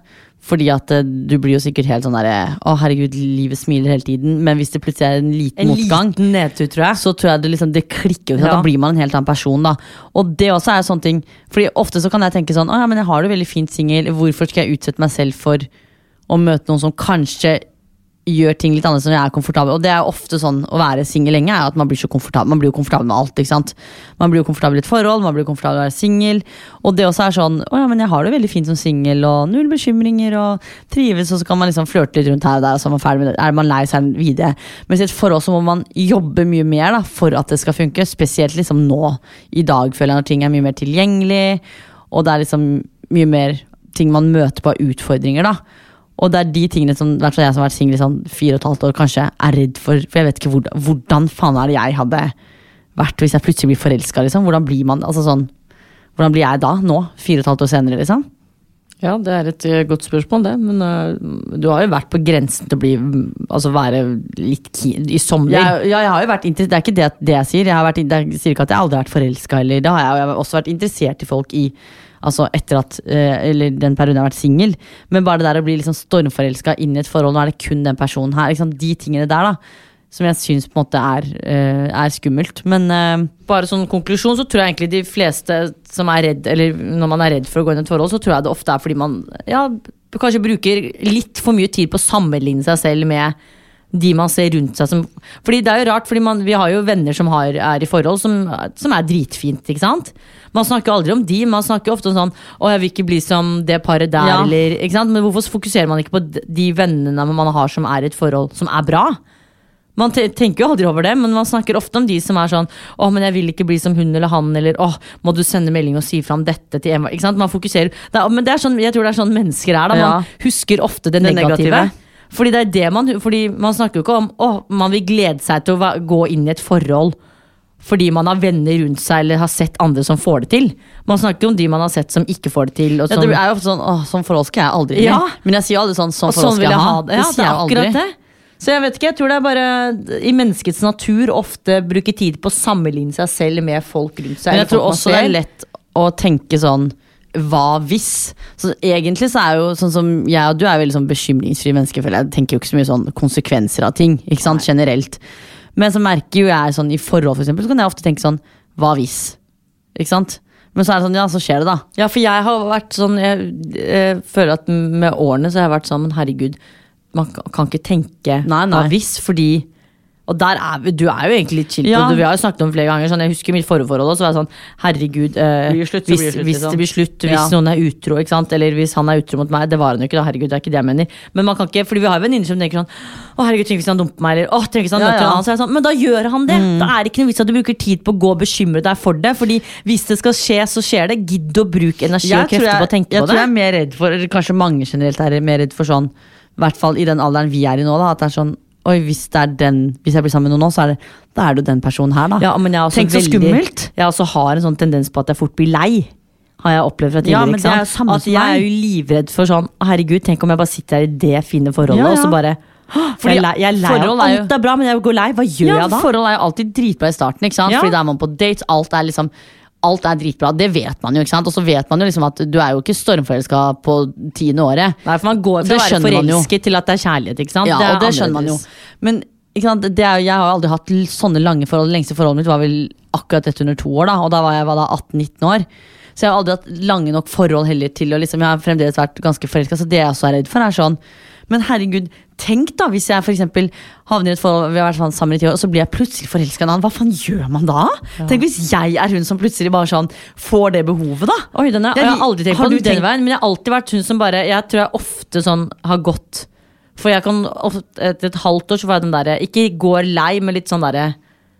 Fordi at du blir jo sikkert helt sånn der, å herregud, livet smiler hele tiden. Men hvis det plutselig er en liten en motgang, liten nedtur, tror jeg. så tror jeg det, liksom, det klikker. Ja. Da blir man en helt annen person da. Og det også er sånne ting. Fordi ofte så kan jeg tenke sånn, å ja, men jeg har det veldig fint singel. Hvorfor skal jeg utsette meg selv for å møte noen som kanskje gjør ting litt annet som jeg er komfortabel. Og det er ofte sånn å være singel lenge er at man blir så komfortabel. Man blir jo komfortabel med alt, ikke sant? Man blir jo komfortabel i et forhold, man blir komfortabel med å være singel. Og det også er sånn, å ja, men jeg har det veldig fint som singel, og null bekymringer, og trives, og så kan man liksom flørte litt rundt her og der, og så er man ferdig med det. Er man lei seg videre. Men i et forhold så må man jobbe mye mer da, for at det skal funke. Spesielt liksom nå, i dag, føler jeg, når ting er mye mer tilgjengelig, og det er liksom mye mer ting man møter på av utfordringer da. Og det er de tingene som, hvert fall jeg som har vært single i sånn fire og et halvt år, kanskje er redd for, for jeg vet ikke hvordan, hvordan faen er det jeg hadde vært hvis jeg plutselig blir forelsket, liksom. Hvordan blir man, altså sånn, hvordan blir jeg da, nå, fire og et halvt år senere, liksom? Ja, det er et uh, godt spørsmål det, men uh, du har jo vært på grensen til å bli, altså være litt keen i sommer. Jeg, ja, jeg har jo vært interessert, det er ikke det, det jeg sier, jeg, har vært, jeg sier ikke at jeg aldri har vært forelsket, eller det har jeg, og jeg har også vært interessert i folk i, altså etter at, uh, eller den perioden jeg har vært single, men bare det der å bli liksom stormforelsket inn i et forhold, nå er det kun den personen her, ikke sant? De tingene der da, som jeg synes på en måte er, uh, er skummelt, men uh, bare sånn konklusjon, så tror jeg egentlig de fleste som er redd, eller når man er redd for å gå inn i et forhold, så tror jeg det ofte er fordi man, ja, kanskje bruker litt for mye tid på å sammenligne seg selv med de man ser rundt seg som, fordi det er jo rart, fordi man, vi har jo venner som har, er i forhold som, som er dritfint, ikke sant? Man snakker aldri om de, man snakker ofte om sånn, å jeg vil ikke bli som det paret der, ja. Eller, ikke sant? Men hvorfor fokuserer man ikke på de vennene man har som er i et forhold som er bra? Man te- tenker jo aldri over det, men man snakker ofte om de som er sånn, å, men jeg vil ikke bli som hun eller han, eller å, må du sende melding og si fram dette til en, ikke sant? Man fokuserer, det er, men det er sånn, jeg tror det er sånn mennesker er da, man ja. Husker ofte det, det negative. negative. Fordi det er det man, fordi man snakker jo ikke om, å, man vil glede seg til å va- gå inn i et forhold, fordi man har venner rundt seg, eller har sett andre som får det til. Man snakker jo om de man har sett som ikke får det til. Og som, ja, det er jo ofte sånn, åh, sånn forhold skal jeg aldri. Ja. Men jeg sier jo aldri sånn, sånn forhold skal jeg ha. Det, ja, det er akkurat det. Så jeg vet ikke, jeg tror det er bare i menneskets natur ofte bruke tid på å sammenligne seg selv med folk rundt seg. Men jeg tror også det er lett å tenke sånn, hva hvis? Så egentlig så er jo sånn som jeg og du er veldig sånn bekymringsfri mennesker, for jeg tenker jo ikke så mye sånn konsekvenser av ting, ikke sant, generelt. Men så merker jo jeg sånn i forhold for eksempel, så kan jeg ofte tenke sånn, hva hvis? Ikke sant? Men så er det sånn, ja, så skjer det da. Ja, for jeg har vært sånn, jeg, jeg føler at med årene så har jeg vært sånn, men herregud, man kan ikke tenke nei, nei. Hva hvis, fordi og der er vi, du er jo egentlig litt chill på ja. Det, vi har jo snakket om flere ganger sånn, jeg husker mitt forrige forhold så var jeg sånn, herregud eh, slutt, hvis, slutt, hvis det blir slutt, hvis ja. Noen er utro, ikke sant? Eller hvis han er utro mot meg, det var han jo ikke da, herregud, det er ikke det jeg mener, men man kan ikke, fordi vi har jo venninner som tenker sånn, å herregud, tenk hvis han dumper meg, eller åh, tenk hvis han møter ja, ja. Han, så er jeg sånn, men da gjør han det, mm. Da er det ikke noe vits at du bruker tid på å gå og bekymre deg for det, fordi hvis det skal skje, så skjer det, gidd å bruke energi jeg og krefter jeg, på å tenke jeg, på det. Jeg tror jeg er mer redd for, eller kanskje mange generelt er mer redd for sånn, i hvert fall i den alderen vi er i nå da, at det er sånn, oi, hvis det er den, hvis jeg blir sammen med noen nå, så er det, da er det jo den personen her da. Ja, men jeg tenk så veldig, skummelt. Jeg også har en sånn tendens på at jeg fort blir lei, har jeg opplevd fra tidligere, ja, men det er jo samme at jeg er jo livredd for sånn, herregud, tenk om jeg bare sitter her i det fine forholdet, ja, ja. Og så bare, fordi jeg er lei, jeg er lei av alt er, er bra, men jeg går lei, hva gjør ja, jeg da? Forhold er jo alltid dritbra i starten, ikke sant? Ja. Fordi da er man på dates, alt er liksom alt er dritbra, det vet man jo, ikke sant? Og så vet man jo liksom at du er jo ikke stormforelsket på tiende året. Nei, for man går fra å være forelsket til at det er kjærlighet, ikke sant? Ja, det og det skjønner man jo. Men ikke sant? Det er, jeg har jo aldri hatt sånne lange forhold, det lengste forholdet mitt var vel akkurat ett under to år da, og da var jeg var da atten nitten år. Så jeg har aldri hatt lange nok forhold heller til, og liksom, jeg har fremdeles vært ganske forelsket, så det jeg også er redd for er sånn, men herregud, tenk da, hvis jeg for eksempel havner i et forhold, vi har vært sånn sammen i ti år, og så blir jeg plutselig forelsket en annen, hva faen gjør man da? Ja. Tenk hvis jeg er hun som plutselig bare sånn, får det behovet da. Oi, den er, jeg har aldri tenkt på den tenkt... veien, men jeg har alltid vært hun som bare, jeg tror jeg ofte sånn har gått, for jeg kan ofte, etter et halvt år så var jeg den der, ikke går lei, men litt sånn der,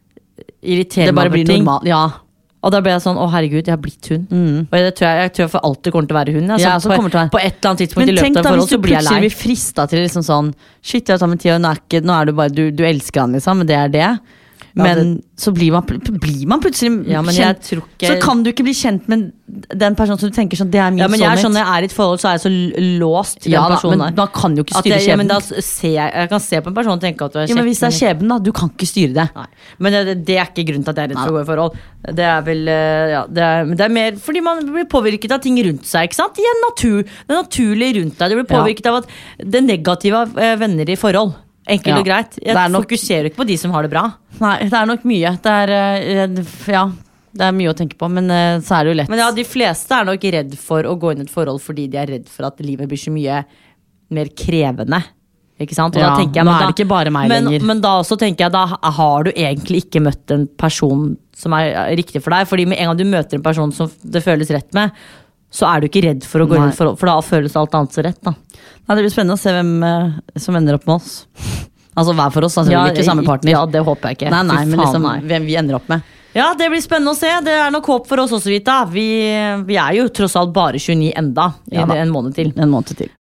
irriterer meg over ting. Normal, ja. Og da ble jeg sånn, å herregud, jeg har blitt hun. Mm. Og det tror jeg, jeg tror jeg for alltid kommer til å være hun. Altså, ja, på, til være. På et eller annet tidspunkt i løpet av forhold, så blir jeg lei. Men tenk da, hvis du plutselig blir fristet til liksom sånn, shit, jeg har sammen tid, og nå er, ikke, nå er du bare, du, du elsker han liksom, men det er det. Ja, men det, så blir man, blir man plutselig ja, men kjent. jeg tror ikke, så kan du ikke bli kjent med den personen som du tenker sånn, det er min ja, men jeg er soulmate. sånn, når jeg er i et forhold, så er jeg så låst til Ja den da, personen. men da kan du ikke At styre jeg, ja, men skjebnen. da ser jeg, jeg kan se på en person og tenke at du er Ja, men kjekk. hvis det er skjebnen da, du kan ikke styre det. Nei. Men det, det er ikke grunnen til at jeg er redd for å gå i forhold. Det er vel, eh, ja, det er, men det er mer fordi man blir påvirket av ting rundt seg, ikke sant? I en natur, det er naturlig rundt deg. Du blir påvirket av at det negative av eh, venner i forhold. Enkelt Ja. og greit. Jeg Det er nok- fokuserer ikke på de som har det bra. Nei, det er nok mye. Det er, eh, ja, det er mye å tenke på, men eh, så er det jo lett. Men ja, de fleste er nok redd for å gå inn i et forhold fordi de er redd for at livet blir så mye mer krevende. Ikke sant? Og Ja, da tenker jeg, nå men er da, det ikke bare meg men, lenger. Men da også tenker jeg, da har du egentlig ikke møtt en person som er riktig for deg. Fordi med en gang du møter en person som det føles rett med, så er du ikke redd for å gå inn i et forhold, for da føles alt annet så rett. Da. Nei, det blir spennende å se hvem eh, som ender opp med oss. Altså hver for oss, altså Ja, ikke samme partner. Ja, det håper jeg ikke. Nei, nei, Fy men faen, liksom nei. hvem vi ender opp med. Ja, det blir spennende å se. Det er nok håp for oss også, Vita. Vi, vi er jo tross alt bare tjueni enda, i Ja da. en måned til. En måned til.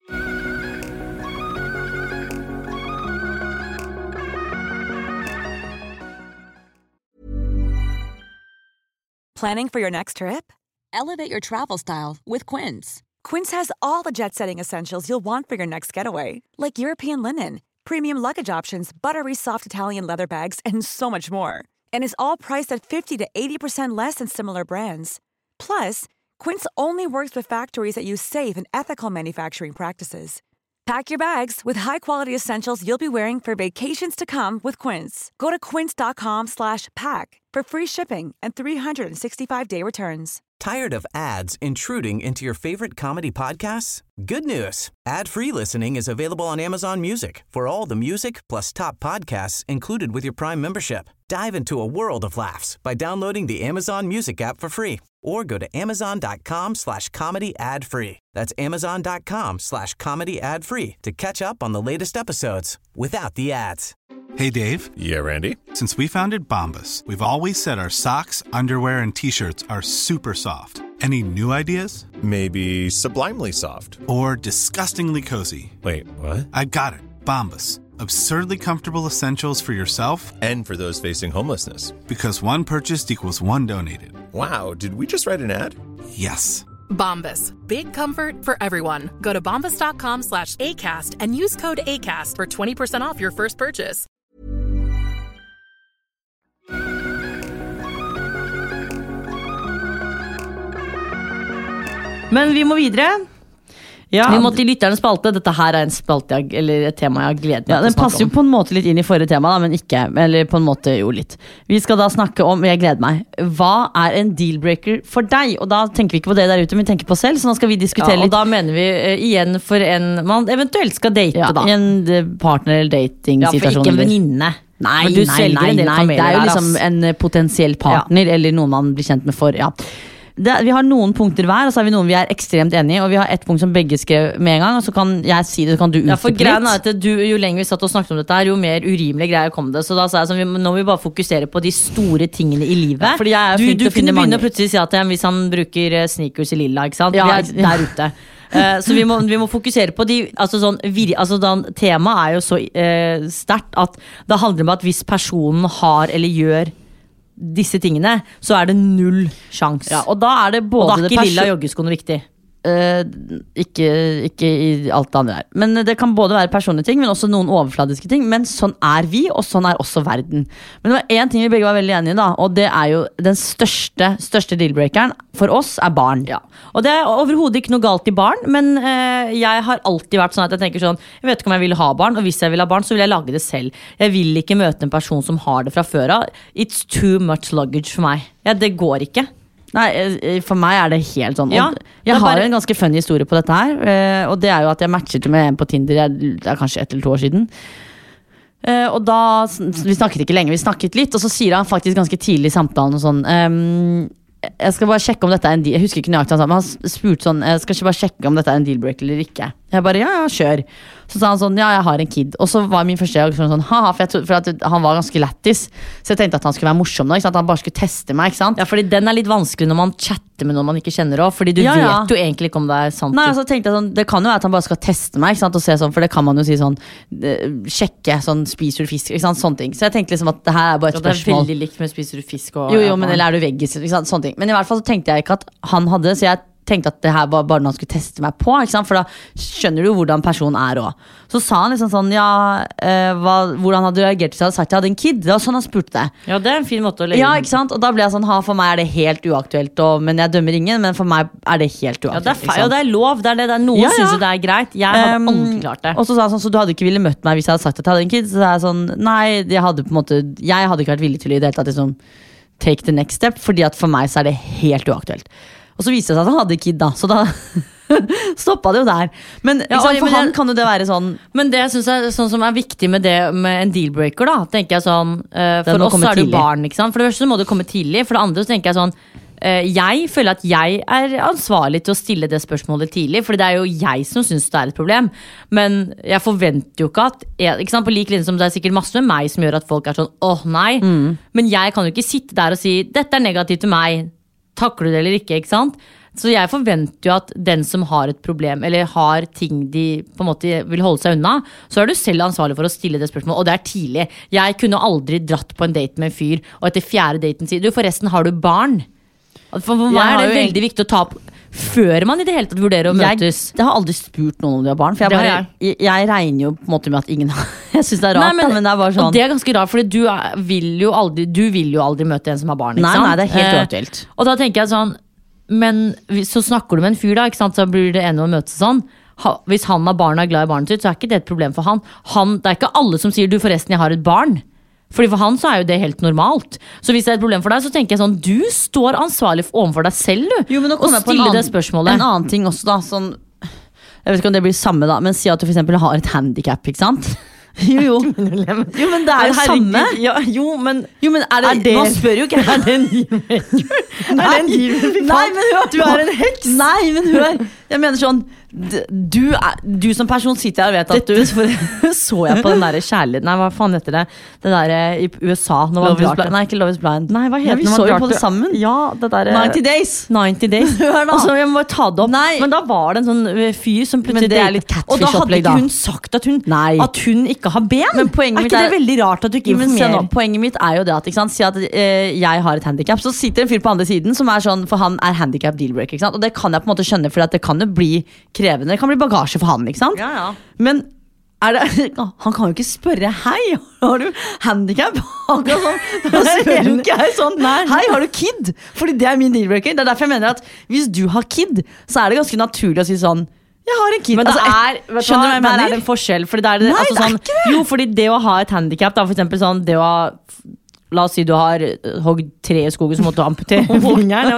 Planning for your next trip? Elevate your travel style with Quince. Quince has all the jet-setting essentials you'll want for your next getaway, like European linen, premium luggage options, buttery soft Italian leather bags, and so much more. And is all priced at fifty to eighty percent less than similar brands. Plus, Quince only works with factories that use safe and ethical manufacturing practices. Pack your bags with high-quality essentials you'll be wearing for vacations to come with Quince. Go to quince.com slash pack for free shipping and three sixty-five day returns. Tired of ads intruding into your favorite comedy podcasts? Good news. Ad-free listening is available on Amazon Music for all the music plus top podcasts included with your Prime membership. Dive into a world of laughs by downloading the Amazon Music app for free or go to amazon.com slash comedy ad free. That's amazon.com slash comedy ad free to catch up on the latest episodes without the ads. Hey, Dave. Yeah, Randy. Since we founded Bombas, we've always said our socks, underwear, and T-shirts are super soft. Any new ideas? Maybe sublimely soft. Or disgustingly cozy. Wait, what? I got it. Bombas. Absurdly comfortable essentials for yourself And for those facing homelessness. because one purchased equals one donated. Wow, did we just write an ad? Yes. Bombas. Big comfort for everyone. Go to bombas.com slash ACAST and use code ACAST for twenty percent off your first purchase. Men vi må videre. Ja, Vi må til lytternes spalte. Dette her er en spalte jeg, eller et tema jeg har gledet meg ja, til Den å snakke passer jo om. på en måte litt inn i forrige tema, da, men ikke. Eller på en måte jo litt. Vi skal da snakke om, jeg gleder meg, hva er en deal-breaker for deg? Og da tenker vi ikke på det der ute, men vi tenker på selv, så nå skal vi diskutere Ja, og litt. da mener vi eh, igjen for en man eventuelt skal date, Ja, da. I en eh, partner- eller Ja, for dating-situasjon. ikke en eller- venninne. Nei, Men du nei, svelger nei, en del nei, kameler det er jo her, liksom ass. en eh, potensiell partner, eller noen man blir kjent med for, ja. Det, vi har noen punkter hver, og så har vi noen vi er ekstremt enige i, og vi har ett punkt som begge skrev med en gang, og så kan jeg si det, så kan du Ja, for utdype greien er litt. at du, Jo lenger vi satt og snakket om dette her, jo mer urimelig greier kom det. Så da sa jeg sånn, vi, må- nå må vi bare fokusere på de store tingene i livet. Ja, fordi jeg er du flink du til å finne kunne begynne mange- å plutselig si at ja, hvis han bruker eh, sneakers i lilla, ikke sant? Ja, vi er ikke- der ute. Eh, så vi må, vi må fokusere på de altså sånn, vir, altså da, Temaet er jo så uh, sterkt at det handler om at hvis personen har eller gjør disse tingene, så er det null sjans. Ja, og da er det Og både da er det ikke perso- lilla joggesko noe viktig. Eh, ikke, ikke i alt det andre her. Men det kan både være personlige ting, men også noen overfladiske ting. Men sånn er vi, og sånn er også verden. Men det var én ting vi begge var veldig enige i, da, og det er jo den største, største deal-breakeren for oss er barn. Ja. Og det er overhodet ikke noe galt i barn, men eh, jeg har alltid vært sånn at jeg tenker sånn, jeg vet ikke om jeg vil ha barn, og hvis jeg vil ha barn, så vil jeg lage det selv. Jeg vil ikke møte en person som har det fra før av. It's too much luggage for meg. Ja, det går ikke. Nei, eh, For meg er det helt sånn. Ja, Og det jeg er har bare- en ganske funny historie på dette her. eh, Og det er jo at jeg matchet med en på Tinder. jeg- Det er kanskje ett eller to år siden. Eh, Og da, Vi snakket ikke lenge, vi snakket litt, og så sier han faktisk ganske tidlig i samtalen og sånn ehm, Jeg skal bare sjekke om dette er en deal. Jeg husker ikke nøyaktig han sa, men han spurte sånn Jeg skal ikke bare sjekke om dette er en deal-breaker eller ikke. Jeg bare, ja, ja, kjør. Så sa han sånn, ja, jeg har en kid. Og så var min første reaksjon sånn, haha, for, jeg trodde, for at han var ganske lættis. Så jeg tenkte at han skulle være morsom nå, ikke sant? At han bare skulle teste meg, ikke sant? Ja, fordi den er litt vanskelig når man chatter med noen man ikke kjenner også, fordi du ja, ja. vet jo egentlig ikke om det er sant. Nei, så tenkte jeg sånn, det kan jo være at han bare skal teste meg, ikke sant? Og se sånn, for det kan man jo si sånn, sjekke, sånn, spiser du fisk, ikke sant? Sånne ting. Så jeg tenkte liksom at det her er bare et spørsmål. Det er veldig likt med spiser du fisk og... Jo, jo, men eller er du veggis, ikke sant? Sånne ting. Men i hvert fall så tenkte jeg ikke at han hadde, så jeg tenkte at det her var bare noe han skulle teste meg på, ikke sant? For da skjønner du hvordan personen er også. Så sa han liksom sånn, ja, eh, hva, hvordan hadde du reagert hvis jeg hadde sagt at jeg hadde en kid? Det var sånn han spurte det. Ja, det er en fin måte å legge. Ja, ikke sant? Og da ble jeg sånn, ha, for meg er det helt uaktuelt, og, men jeg dømmer ingen, men for meg er det helt uaktuelt. Ja, det er feil, og det er lov, det er det, det er noen ja, ja. Synes jo det er greit. Jeg hadde um, aldri klart det. Og så sa han sånn, så du hadde ikke ville møtt meg hvis jeg hadde sagt at jeg hadde en kid? Så sa jeg sånn, nei, jeg hadde på en måte, jeg hadde ikke vært villig til å i det hele tatt liksom, take the next step, fordi at for meg så er det helt uaktuelt. Og så viste det seg at han hadde kid da, så da stoppet det jo der. Men ja, sant, for han jeg, kan jo det være sånn. Men det jeg synes er, sånn som er viktig med det med en dealbreaker da, tenker jeg sånn, uh, for oss er det jo barn, ikke sant? For det første så må det komme tidlig, for det andre så tenker jeg sånn, uh, jeg føler at jeg er ansvarlig til å stille det spørsmålet tidlig, for det er jo jeg som synes det er et problem. Men jeg forventer jo ikke at, jeg, ikke sant, på lik linje som det er sikkert masse med meg som gjør at folk er sånn, åh nei, mm. men jeg kan jo ikke sitte der og si, dette er negativt til meg, takler du det eller ikke, ikke sant? Så jeg forventer jo at den som har et problem, eller har ting de på en måte vil holde seg unna, så er du selv ansvarlig for å stille det spørsmålet, og det er tidlig. Jeg kunne aldri dratt på en date med en fyr, og etter fjerde daten sier, du forresten har du barn? For meg er det veldig viktig å ta opp før man i det hele tatt vurderer å møtes. Jeg, jeg har aldri spurt noen om de har barn, for jeg, bare, jeg. jeg regner jo på en måte med at ingen har. Jeg synes det er rart. Nei, men, da, men det er bare sånn. Og det er ganske rart, for du vil jo aldri, du vil jo aldri møte en som har barn, ikke nei, sant? Nei, det er helt uaktuelt. Eh, og da tenker jeg sånn, men så snakker du med en fyr da, ikke sant? Så blir det enig å møte sånn. Ha, hvis han har barn og er glad i barnet sitt, så er ikke det et problem for han. han. Det er ikke alle som sier, du forresten jeg har et barn. Fordi for han så er jo det helt normalt. Så hvis det er et problem for deg, så tenker jeg sånn, du står ansvarlig overfor deg selv, du. Jo, men nå kommer jeg på en annen, en annen ting også da, sånn, jeg vet ikke om det blir samme da, men si at du for eksempel har et handicap, ikke sant? Jo, jo. Jo, men det er jo samme. Ja, jo, men, jo, men er det, er det man spør jo ikke, er det en dealbreaker? Er det en dealbreaker? Nei, men hør, du er en heks. Nei, men hør, jeg mener sånn, du, er, du som person sitter her og vet at Dette, du for, så jeg på den der kjærlighet. Nei, hva faen heter det? Det der i U S A Love is Blind. Nei, ikke Love is Blind. Nei, hva heter ja, vi så jo på det sammen. Ja, det der ninety days ninety days. Og så jeg må ta det opp. Nei. Men da var det en sånn fyr som plutselig, men det er litt catfish-opplegg da. Og da hadde ikke hun sagt at hun, at hun ikke har ben. Men poenget er mitt ikke det veldig rart at du ikke informerer? Nå, poenget mitt er jo det at, ikke sant, si at eh, jeg har et handicap, så sitter en fyr på andre siden som er sånn, for han er handicap dealbreaker, ikke sant? Og det kan jeg på en måte skjønne, for det kan jo bli krevende, det kan bli bagasje for han, ikke sant? Ja, ja. Men er det, han kan jo ikke spørre, hei, har du handicap? Akkurat sånn, da spør jo ikke jeg sånn, hei, har du kid? Fordi det er min dealbreaker. Det er derfor jeg mener at hvis du har kid, så er det ganske naturlig å si sånn, jeg har en kid. Men det altså, er, vet skjønner du hva jeg mener? Der er det en forskjell, fordi det er det, nei, altså, det er sånn, ikke det. Jo, fordi det å ha et handicap, da, for eksempel sånn, det å ha, la oss si du har hogd tre i skogen, så måtte du amputere fingeren,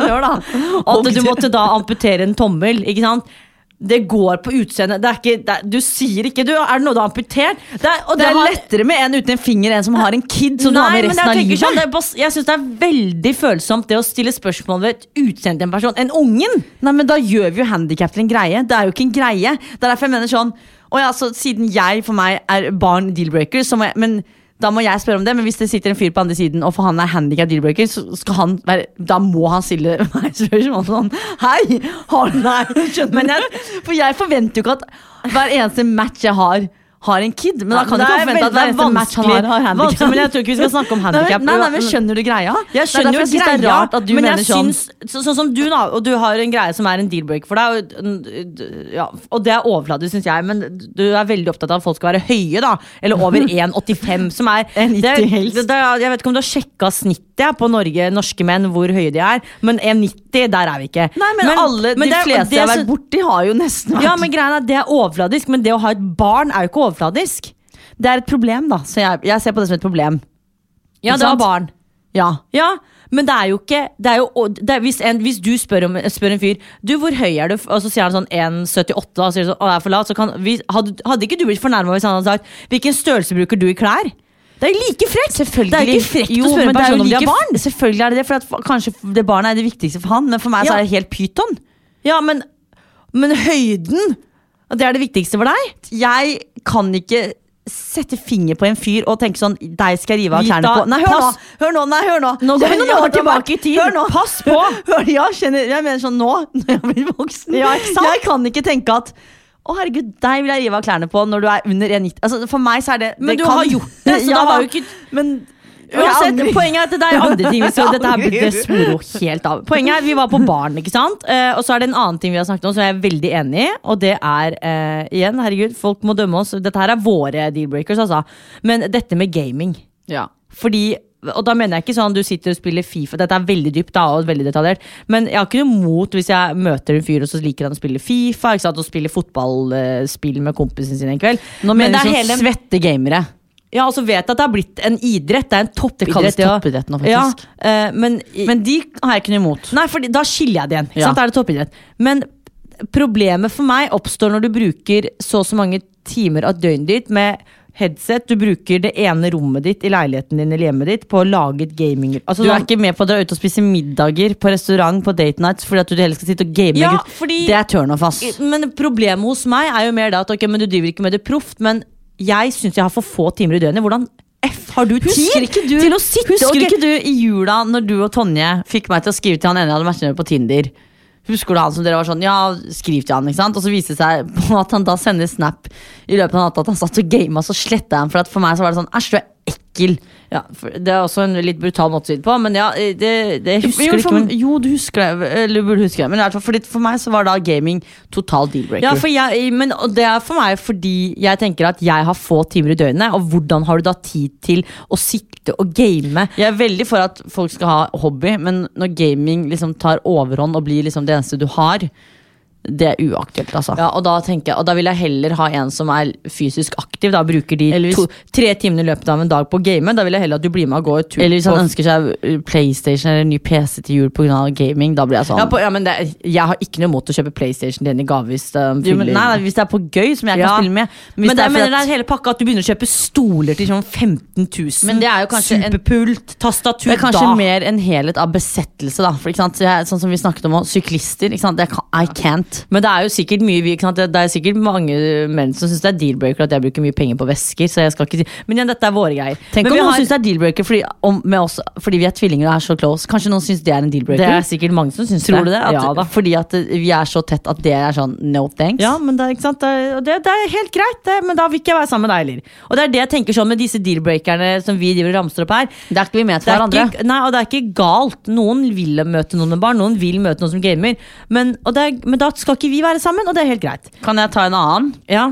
at du måtte da amputere en tommel, ikke sant? Det går på utseendet. Det er ikke, det er, du sier ikke du, er det noe du har amputert? Det er, og det er har, lettere med en uten en finger enn som har en kid som nei, du har med resten av livet. Sånn, det er bare, jeg synes det er veldig følsomt det å stille spørsmål ved et utseende til en person. En ungen! Nei, men da gjør vi jo handicap til en greie. Det er jo ikke en greie. Det er derfor jeg mener sånn, og ja, så, siden jeg for meg er barn dealbreaker, så må jeg, men da må jeg spørre om det, men hvis det sitter en fyr på andre siden, og for han er handicap dealbreaker, så skal han være, da må han stille meg spørsmål sånn, hei, har nei, skjønner jeg, for jeg forventer jo ikke at hver eneste match jeg har, har en kid, men da kan du ikke forvente at hver eneste match han har, har handicap. Men jeg tror ikke vi skal snakke om handicap. Nei, nei, men skjønner du greia? Jeg skjønner jo greia, det er rart at du men mener jeg sånn. Syns, så, sånn som du da, og du har en greie som er en dealbreaker for deg, og, ja, og det er overfladig, synes jeg, men du er veldig opptatt av at folk skal være høye da, eller over en åttifem, som er, det, det, det, jeg vet ikke om du har sjekket snittet på Norge, norske menn, hvor høye de er, men en nitti, der er vi ikke. Nei, men, men alle, men de det, fleste jeg har vært borti har jo nesten vært. Ja, men greien er, det er overfladisk, men det å ha et barn er jo ikke overfladisk. Det er et problem da, så jeg, jeg ser på det som et problem. Ja, det er barn. Ja. Ja, men det er jo ikke det er jo, det er, hvis, en, hvis du spør, om, spør en fyr, du, hvor høy er du? Og så sier han sånn en syttiåtte, og sier sånn, å, det er for lavt, så kan, vi, hadde, hadde ikke du blitt fornærmet hvis han hadde sagt, hvilken størrelse bruker du i klær? Det er jo like frekt. Selvfølgelig. Det er ikke frekt jo, å spørre en person om de har barn. Selvfølgelig er det det, for at kanskje det barnet er det viktigste for han, men for meg ja. Så er det helt pyton. Ja, men, men høyden, Og det er det viktigste for deg? Jeg kan ikke sette finger på en fyr og tenke sånn, deg skal jeg rive av klærne på. Nei, hør pass. nå, hør nå, nei, hør nå. Nå går vi noen år tilbake i tid. Hør nå. Pass på. Hør, ja, kjenner, jeg mener sånn nå, når jeg blir voksen. Ja, ikke sant? Jeg kan ikke tenke at, å herregud, deg vil jeg rive av klærne på når du er under en nitti. Altså, for meg så er det... Men det du kan, har gjort det, så ja, da har jo ikke... Men... Uansett, poenget er at det er andre ting så dette her burde spore helt av. Poenget er, vi var på baren, ikke sant? Eh, og så er det en annen ting vi har snakket om som jeg er veldig enig i, og det er, eh, igjen, herregud, folk må dømme oss. Dette her er våre dealbreakers, altså. Men dette med gaming. Ja. Fordi, og da mener jeg ikke sånn du sitter og spiller FIFA, dette er veldig dypt da, og veldig detaljert, men jeg har ikke noe mot hvis jeg møter en fyr og så liker han å spille FIFA, ikke sant, og spille fotballspill med kompisen sin en kveld. Nå mener jeg sånn hele... svette gamere. Ja, og så vet jeg at det har blitt en idrett. Det er en toppidrett. Det kalles toppidrett nå, faktisk. Ja, uh, men, men de har jeg ikke noe imot. Nei, for da skiller jeg det igjen. Ikke ja. sant? Da er det toppidrett. Men problemet for meg oppstår når du bruker så og så mange timer av døgnet ditt med headset. Du bruker det ene rommet ditt i leiligheten din eller hjemmet ditt på å lage et gaming. Altså, du er ikke med på å dra ut og spise middager på restaurant på date nights fordi at du heller skal sitte og game. Ja, fordi, det er turn off, ass. Men problemet hos meg er jo mer da at ok, men du driver ikke med det proft, men jeg synes jeg har for få timer i døgnet. Hvordan F har du tid du, til å sitte Husker og... ikke du i jula når du og Tonje fikk meg til å skrive til han ene jeg hadde matchet med på Tinder? Husker du han som dere var sånn, ja, skriv til han, ikke sant? Og så viste det seg på at han da sender snap i løpet av natta at han satt og gamet, så slettet han, for at for meg så var det sånn, æsj, du er ekkel. Ja, det er også en litt brutal måte å si det på, men ja, det, det husker jo, du ikke. Men... Jo, du husker det, eller du burde huske det, men i hvert fall, for meg så var da gaming total dealbreaker. Ja, for jeg, men det er for meg fordi jeg tenker at jeg har få timer i døgnet, og hvordan har du da tid til å sitte og game? Jeg er veldig for at folk skal ha hobby, men når gaming liksom tar overhånd og blir liksom det eneste du har, det er uaktuelt, altså. Ja, og da tenker jeg, og da vil jeg heller ha en som er fysisk aktiv, da bruker de hvis, to, tre timer i løpet av en dag på game, da vil jeg heller at du blir med og går et tur. Eller hvis han på, ønsker seg PlayStation eller en ny P C til jul på grunn av gaming, da blir jeg sånn. Ja, på, ja men det, jeg har ikke noe mot å kjøpe PlayStation til en i gave hvis det um, jo, men, nei, nei, hvis det er på gøy, som jeg ja. kan spille med. Men, men det, jeg mener at, det er hele pakka at du begynner å kjøpe stoler til sånn femten tusen. Men det er jo kanskje superpult, tastatur, det er kanskje da. mer en helhet av besettelse, da. For ikke sant, så jeg, sånn som vi snakket om, syklister, ikke sant, det kan, I can't. Men det er jo sikkert mye, ikke sant? Det er sikkert mange menn som synes det er dealbreaker at jeg bruker mye penger på vesker, så jeg skal ikke si, men igjen, dette er våre greier. Tenk men om noen har... synes det er dealbreaker fordi, om, med oss, fordi vi er tvillinger og er så close. Kanskje noen synes det er en dealbreaker. Det er sikkert mange som synes Tror det. du det? At, ja, da. Fordi at vi er så tett at det er sånn no thanks. Ja, men det er, ikke sant? Det, det, det er helt greit, det, men da vil ikke jeg være sammen med deg heller. Og det er det jeg tenker sånn med disse dealbreakerne som vi driver og ramster opp her. Det er ikke vi med til hverandre. Ikke, nei, og det er ikke galt. Noen vil møte noen med barn, noen vil møte noen som gamer, men, og det er, men da skal ikke vi være sammen, og det er helt greit. Kan jeg ta en annen? Ja.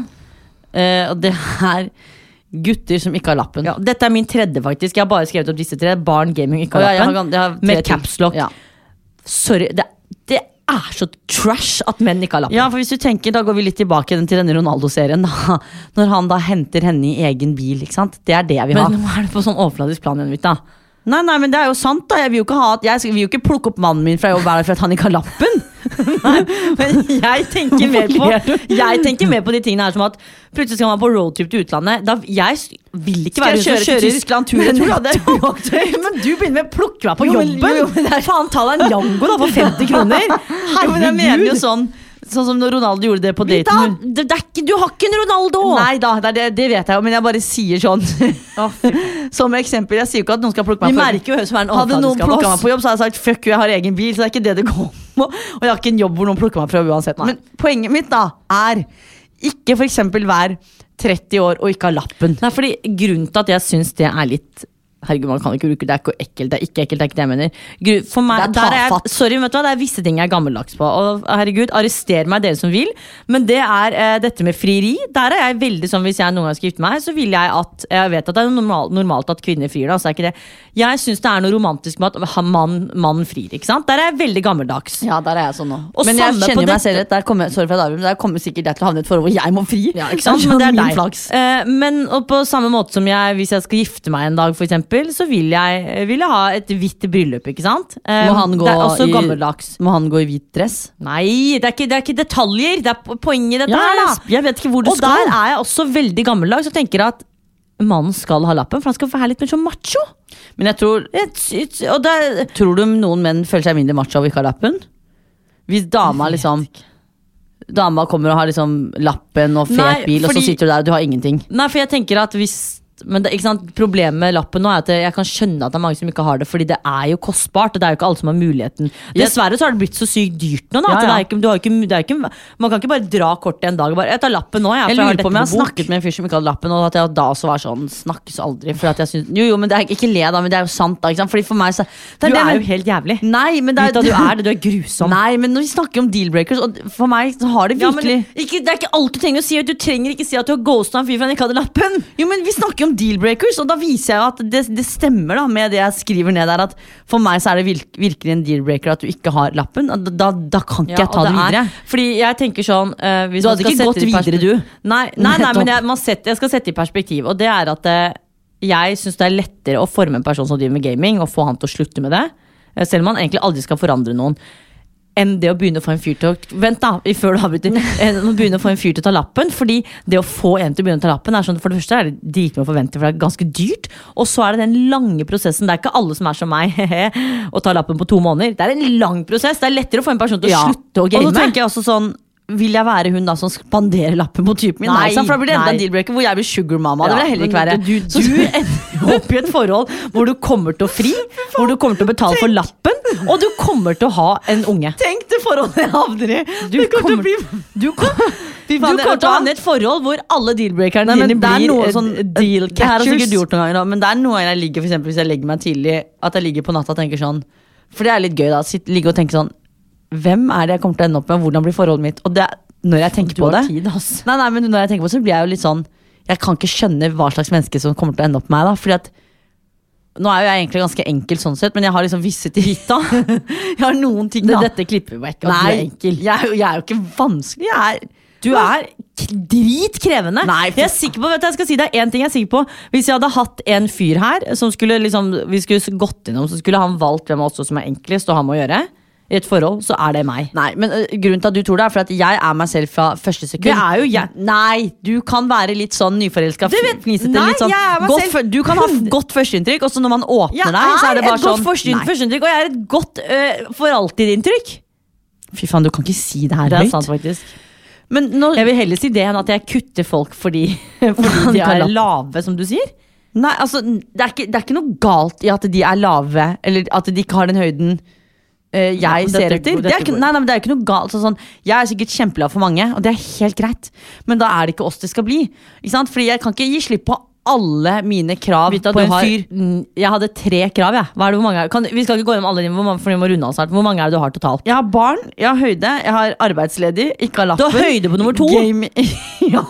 Uh, og det er gutter som ikke har lappen. Ja, dette er min tredje, faktisk. Jeg har bare skrevet opp disse tre. Barn, gaming, ikke har oh, ja, lappen. Jeg har, jeg har med capslock. Ja. Sorry, det, det er så trash at menn ikke har lappen. Ja, for hvis du tenker, da går vi litt tilbake til denne Ronaldo-serien da. Når han da henter henne i egen bil, ikke sant? Det er det jeg vil ha. Men nå er det på sånn overfladisk plan igjen, da. Nei, nei, men det er jo sant da. Jeg vil jo ikke ha Jeg vil jo ikke plukke opp mannen min fra jobb hver dag for at han ikke har lappen. Nei, men jeg tenker mer på Jeg tenker mer på de tingene her som at plutselig skal man på roadtrip til utlandet. Da, jeg vil ikke være kjøre til Tyskland tur, men, men du begynner med å plukke meg på jobben. Jo, men, jo, er... Faen, ta deg en Jango da for femti kroner. Herregud. Men jeg mener jo sånn Sånn som når Ronaldo gjorde det på daten. Det, det er ikke, du har ikke en Ronaldo. Nei da, det, det, det vet jeg jo. Men jeg bare sier sånn oh, som eksempel. Jeg sier jo ikke at noen skal plukke meg Vi på merker jo hvem som er en Hadde noen plukket meg på jobb, så hadde jeg sagt fuck you, jeg har egen bil. Så det er ikke det det går om. Og jeg har ikke en jobb hvor noen plukker meg fra uansett. Nei. Men poenget mitt da er ikke for eksempel vær tretti år og ikke ha lappen. Nei, fordi grunnen til at jeg synes det er litt herregud, man kan ikke bruke det, er ikke ekkelt, det er ikke ekkelt, det er ikke det jeg mener. For meg, det er tafatt. Sorry, vet du hva, det er visse ting jeg er gammeldags på, og herregud, arrester meg dere som vil, men det er eh, dette med frieri, der er jeg veldig sånn, hvis jeg noen gang skal gifte meg, så vil jeg at, jeg vet at det er normalt, normalt at kvinner frier da, så er ikke det, jeg synes det er noe romantisk med at mann, mann frier, ikke sant? Der er jeg veldig gammeldags. Ja, der er jeg sånn nå. Og men jeg kjenner jo meg selv, der kommer, sorry for David, men der kommer sikkert jeg til å havne i et forhold hvor jeg må fri. Ja, ikke sant? Men det er deg. Eh, men og på samme måte som jeg, hvis jeg skal gifte meg en dag for eksempel, så vil jeg vil jeg ha et hvitt bryllup, ikke sant? Um, må, han gå det er også i, gammeldags. Må han gå i hvit dress? Nei, det er ikke, det er ikke detaljer. Det er poenget i dette ja, her, da. Jeg vet ikke hvor du og skal. Og der er jeg også veldig gammeldags og tenker at mannen skal ha lappen, for han skal være litt mer sånn macho. Men jeg tror et, et, og det, Tror du noen menn føler seg mindre macho av å ikke ha lappen? Hvis dama liksom dama kommer og har liksom lappen og fet Nei, bil, og fordi- så sitter du der og du har ingenting. Nei, for jeg tenker at hvis Men det, ikke sant? Problemet med lappen nå er at jeg kan skjønne at det er mange som ikke har det, fordi det er jo kostbart, og det er jo ikke alle som har muligheten. Dessverre så har det blitt så sykt dyrt nå, da, Ja, at ja. det er ikke, du har ikke, det er ikke, man kan ikke bare dra kortet en dag og bare, jeg tar lappen nå, jeg, Jeg for har lurer på om jeg har dette på bok. snakket med en fyr som ikke hadde lappen, og at jeg da også var sånn, snakkes aldri. For at jeg synes, jo, jo, men det er ikke le da, men det er jo sant da, ikke sant? Fordi for meg så det Du det, er men- jo helt jævlig. Nei, men det er Vita, du er det, du er grusom. Nei, men når vi snakker om dealbreakers, og for meg så har det Ja, men virkelig ikke, det er ikke alt du trenger å si. Du trenger ikke si at du har ghostet en fyr for han ikke hadde lappen. Jo, men vi snakker om dealbreakers, og da viser jeg jo at det, det stemmer da med det jeg skriver ned der, at for meg så er det virk, virkelig en dealbreaker at du ikke har lappen. Da, da, da kan ikke Ja, jeg ta og det videre. er- Fordi jeg tenker sånn eh, hvis Du man hadde skal ikke sette gått det i videre, perspektiv- du. Nei, nei, nei Nettopp. men jeg, man setter, jeg skal sette i perspektiv. Og det er at eh, jeg synes det er lettere å forme en person som driver med gaming, og få han til å slutte med det, eh, selv om man egentlig aldri skal forandre noen, enn det å begynne å få en fyr til å Vent da, i før du avbryter. Enn å begynne å få en fyr til å ta lappen. Fordi det å få en til å begynne å ta lappen er sånn, for det første er det dritmye å forvente, for det er ganske dyrt. Og så er det den lange prosessen. Det er ikke alle som er som meg og tar lappen på to måneder. Det er en lang prosess. Det er lettere å få en person til å Ja. slutte å Og game. så tenker jeg også sånn, vil jeg være hun da som spanderer lappen på typen min? Nei, Nei, sant? For da blir det enda nei. en dealbreaker hvor jeg blir sugar mama. Det vil jeg heller ikke være. Men Du, Så- du ender opp i et forhold hvor du kommer til å fri, hvor du kommer til å betale for lappen, og du kommer til å ha en unge. Tenk det forholdet jeg havner i. Du Det kommer til å kommer, bli- du, kom, Fy du faen, kommer det- til å vet du hva? havne i et forhold hvor alle dealbreakerne Nei, men dine det er blir noe eh, sånn deal Det her har jeg sikkert catchers. gjort noen ganger nå, men det er noe jeg ligger, for eksempel hvis jeg legger meg tidlig, at jeg ligger på natta og tenker sånn, for det er litt gøy da, sitt, ligge og tenke sånn, hvem er det jeg kommer til å ende opp med, hvordan blir forholdet mitt? Og det, er- når jeg tenker Du på har det, tid, ass. nei, nei, men når jeg tenker på det, så blir jeg jo litt sånn, jeg kan ikke skjønne hva slags menneske som kommer til å ende opp med meg da, fordi at nå er jo jeg egentlig ganske enkel sånn sett, men jeg har liksom visse til Vita. Jeg har noen ting Det, da. dette klipper vi vekk. at du er Nei, enkel. jeg, er jo- jeg er jo ikke vanskelig, jeg er... Du er k- dritkrevende. Nei, for- jeg er sikker på, vet du, jeg skal si deg en ting jeg er sikker på. Hvis jeg hadde hatt en fyr her som skulle liksom, vi skulle gått innom, så skulle han valgt hvem av oss som er enklest å ha med å gjøre i et forhold, så er det meg. Nei, men uh, grunnen til at du tror det er for at jeg er meg selv fra første sekund. Det er jo jeg. Nei, du kan være litt sånn nyforelsket. Du vet- fnisete, Nei, litt sånn, jeg er meg godt, selv. fø- Du kan ha godt førsteinntrykk, og så når man åpner Jeg deg, så er det bare et godt sånn første- Nei. førsteinntrykk, og jeg er et godt øh, for alltid-inntrykk. Fy faen, du kan ikke si det her Det er høyt. sant, faktisk. Men når, Jeg vil heller si det enn at jeg kutter folk fordi, fordi de er lave, som du sier. Nei, altså, det er, ikke, det er ikke noe galt i at de er lave, eller at de ikke har den høyden eh, jeg Ja, men ser dette- etter. Det dette er ikke, går- nei, nei, men det er ikke noe galt. Så sånn, jeg er sikkert kjempelav for mange, og det er helt greit. Men da er det ikke oss det skal bli. Ikke sant? Fordi jeg kan ikke gi slipp på alle mine krav Vita, på du en har, fyr. mm, jeg hadde tre krav, jeg. Hva er det, hvor mange er, kan, vi skal ikke gå gjennom alle dine, hvor mange, for vi må runde av snart. Hvor mange er det du har totalt? Jeg har barn, jeg har høyde, jeg har arbeidsledig, ikke har Du lappen. har høyde på nummer to. Gaming. Ja.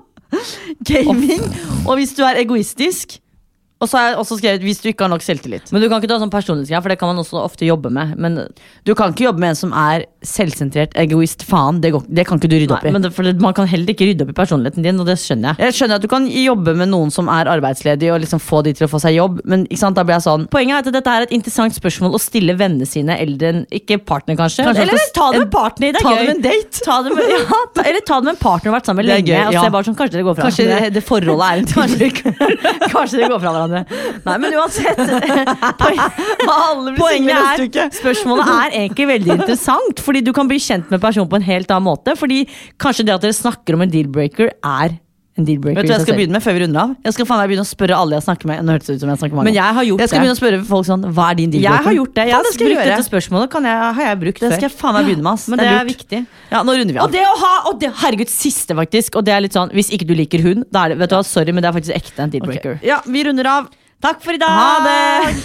Gaming. Og hvis du er egoistisk. Og så har jeg også skrevet hvis du ikke har nok selvtillit. Men du kan ikke ta sånn personlighetsgreier, for det kan man også ofte jobbe med. Men, Du kan ikke jobbe med en som er selvsentrert, egoist, faen. Det, går, det kan ikke du rydde opp nei, i. men det, for det, man kan heller ikke rydde opp i personligheten din, og det skjønner jeg. Jeg skjønner at du kan jobbe med noen som er arbeidsledig, og liksom få de til å få seg jobb, men ikke sant, da blir jeg sånn. Poenget er at dette er et interessant spørsmål å stille vennene sine, eldre enn ikke partner, kanskje. Kanskje eller at- ta det med partner, det er ta gøy. det med en date. Ta det med, ja, ta, eller ta det med en partner du har vært sammen med Det er lenge. gøy, Og ja. se bare sånn, kanskje dere går fra Kanskje det, hverandre. det forholdet er en tilbake. Kanskje dere går fra hverandre. Nei, men uansett. Poen, poenget er, spørsmålet er egentlig veldig interessant, fordi du kan bli kjent med personen på en helt annen måte. Fordi kanskje det at dere snakker om en dealbreaker, er en dealbreaker. Vet du hva i jeg seg skal selv. begynne med før vi runder av? Jeg skal faen meg begynne å spørre alle jeg snakker med. Nå hørtes det ut som jeg snakker med mange. Men jeg har gjort Jeg skal det. begynne å spørre folk sånn, hva er din dealbreaker? Jeg har gjort det. Jeg Faen, har det skal jeg brukt gjøre. dette spørsmålet kan jeg, har jeg brukt Det før. skal jeg faen meg begynne med, ass. Men det er lurt. viktig. Ja, nå runder vi av. Og det å ha, og det, herregud, siste faktisk. Og det er litt sånn, hvis ikke du liker hund, da er det, vet du hva, sorry, men det er faktisk ekte en dealbreaker. Ja, vi runder av. Takk for i dag! Ha det!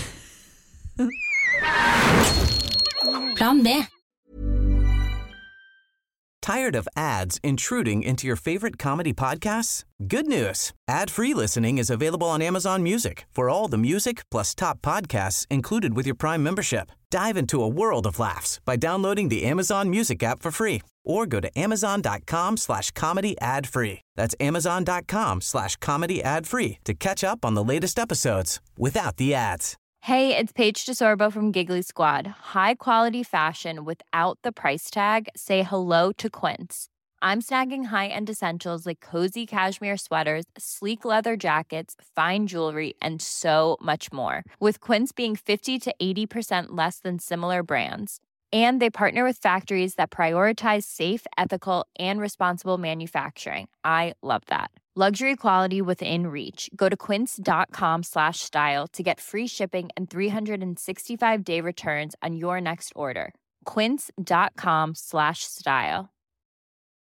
Plan B. Tired of ads intruding into your favorite comedy podcasts? Good news. Ad-free listening is available on Amazon Music for all the music plus top podcasts included with your Prime membership. Dive into a world of laughs by downloading the Amazon Music app for free or go to amazon.com slash comedy ad free. That's amazon.com slash comedy ad free to catch up on the latest episodes without the ads. Hey, it's Paige DeSorbo from Giggly Squad. High quality fashion without the price tag. Say hello to Quince. I'm snagging high-end essentials like cozy cashmere sweaters, sleek leather jackets, fine jewelry, and so much more. With Quince being fifty to eighty percent less than similar brands. And they partner with factories that prioritize safe, ethical, and responsible manufacturing. I love that. Luxury quality within reach. Go to quince.com slash style to get free shipping and three sixty-five day returns on your next order. Quince.com slash style.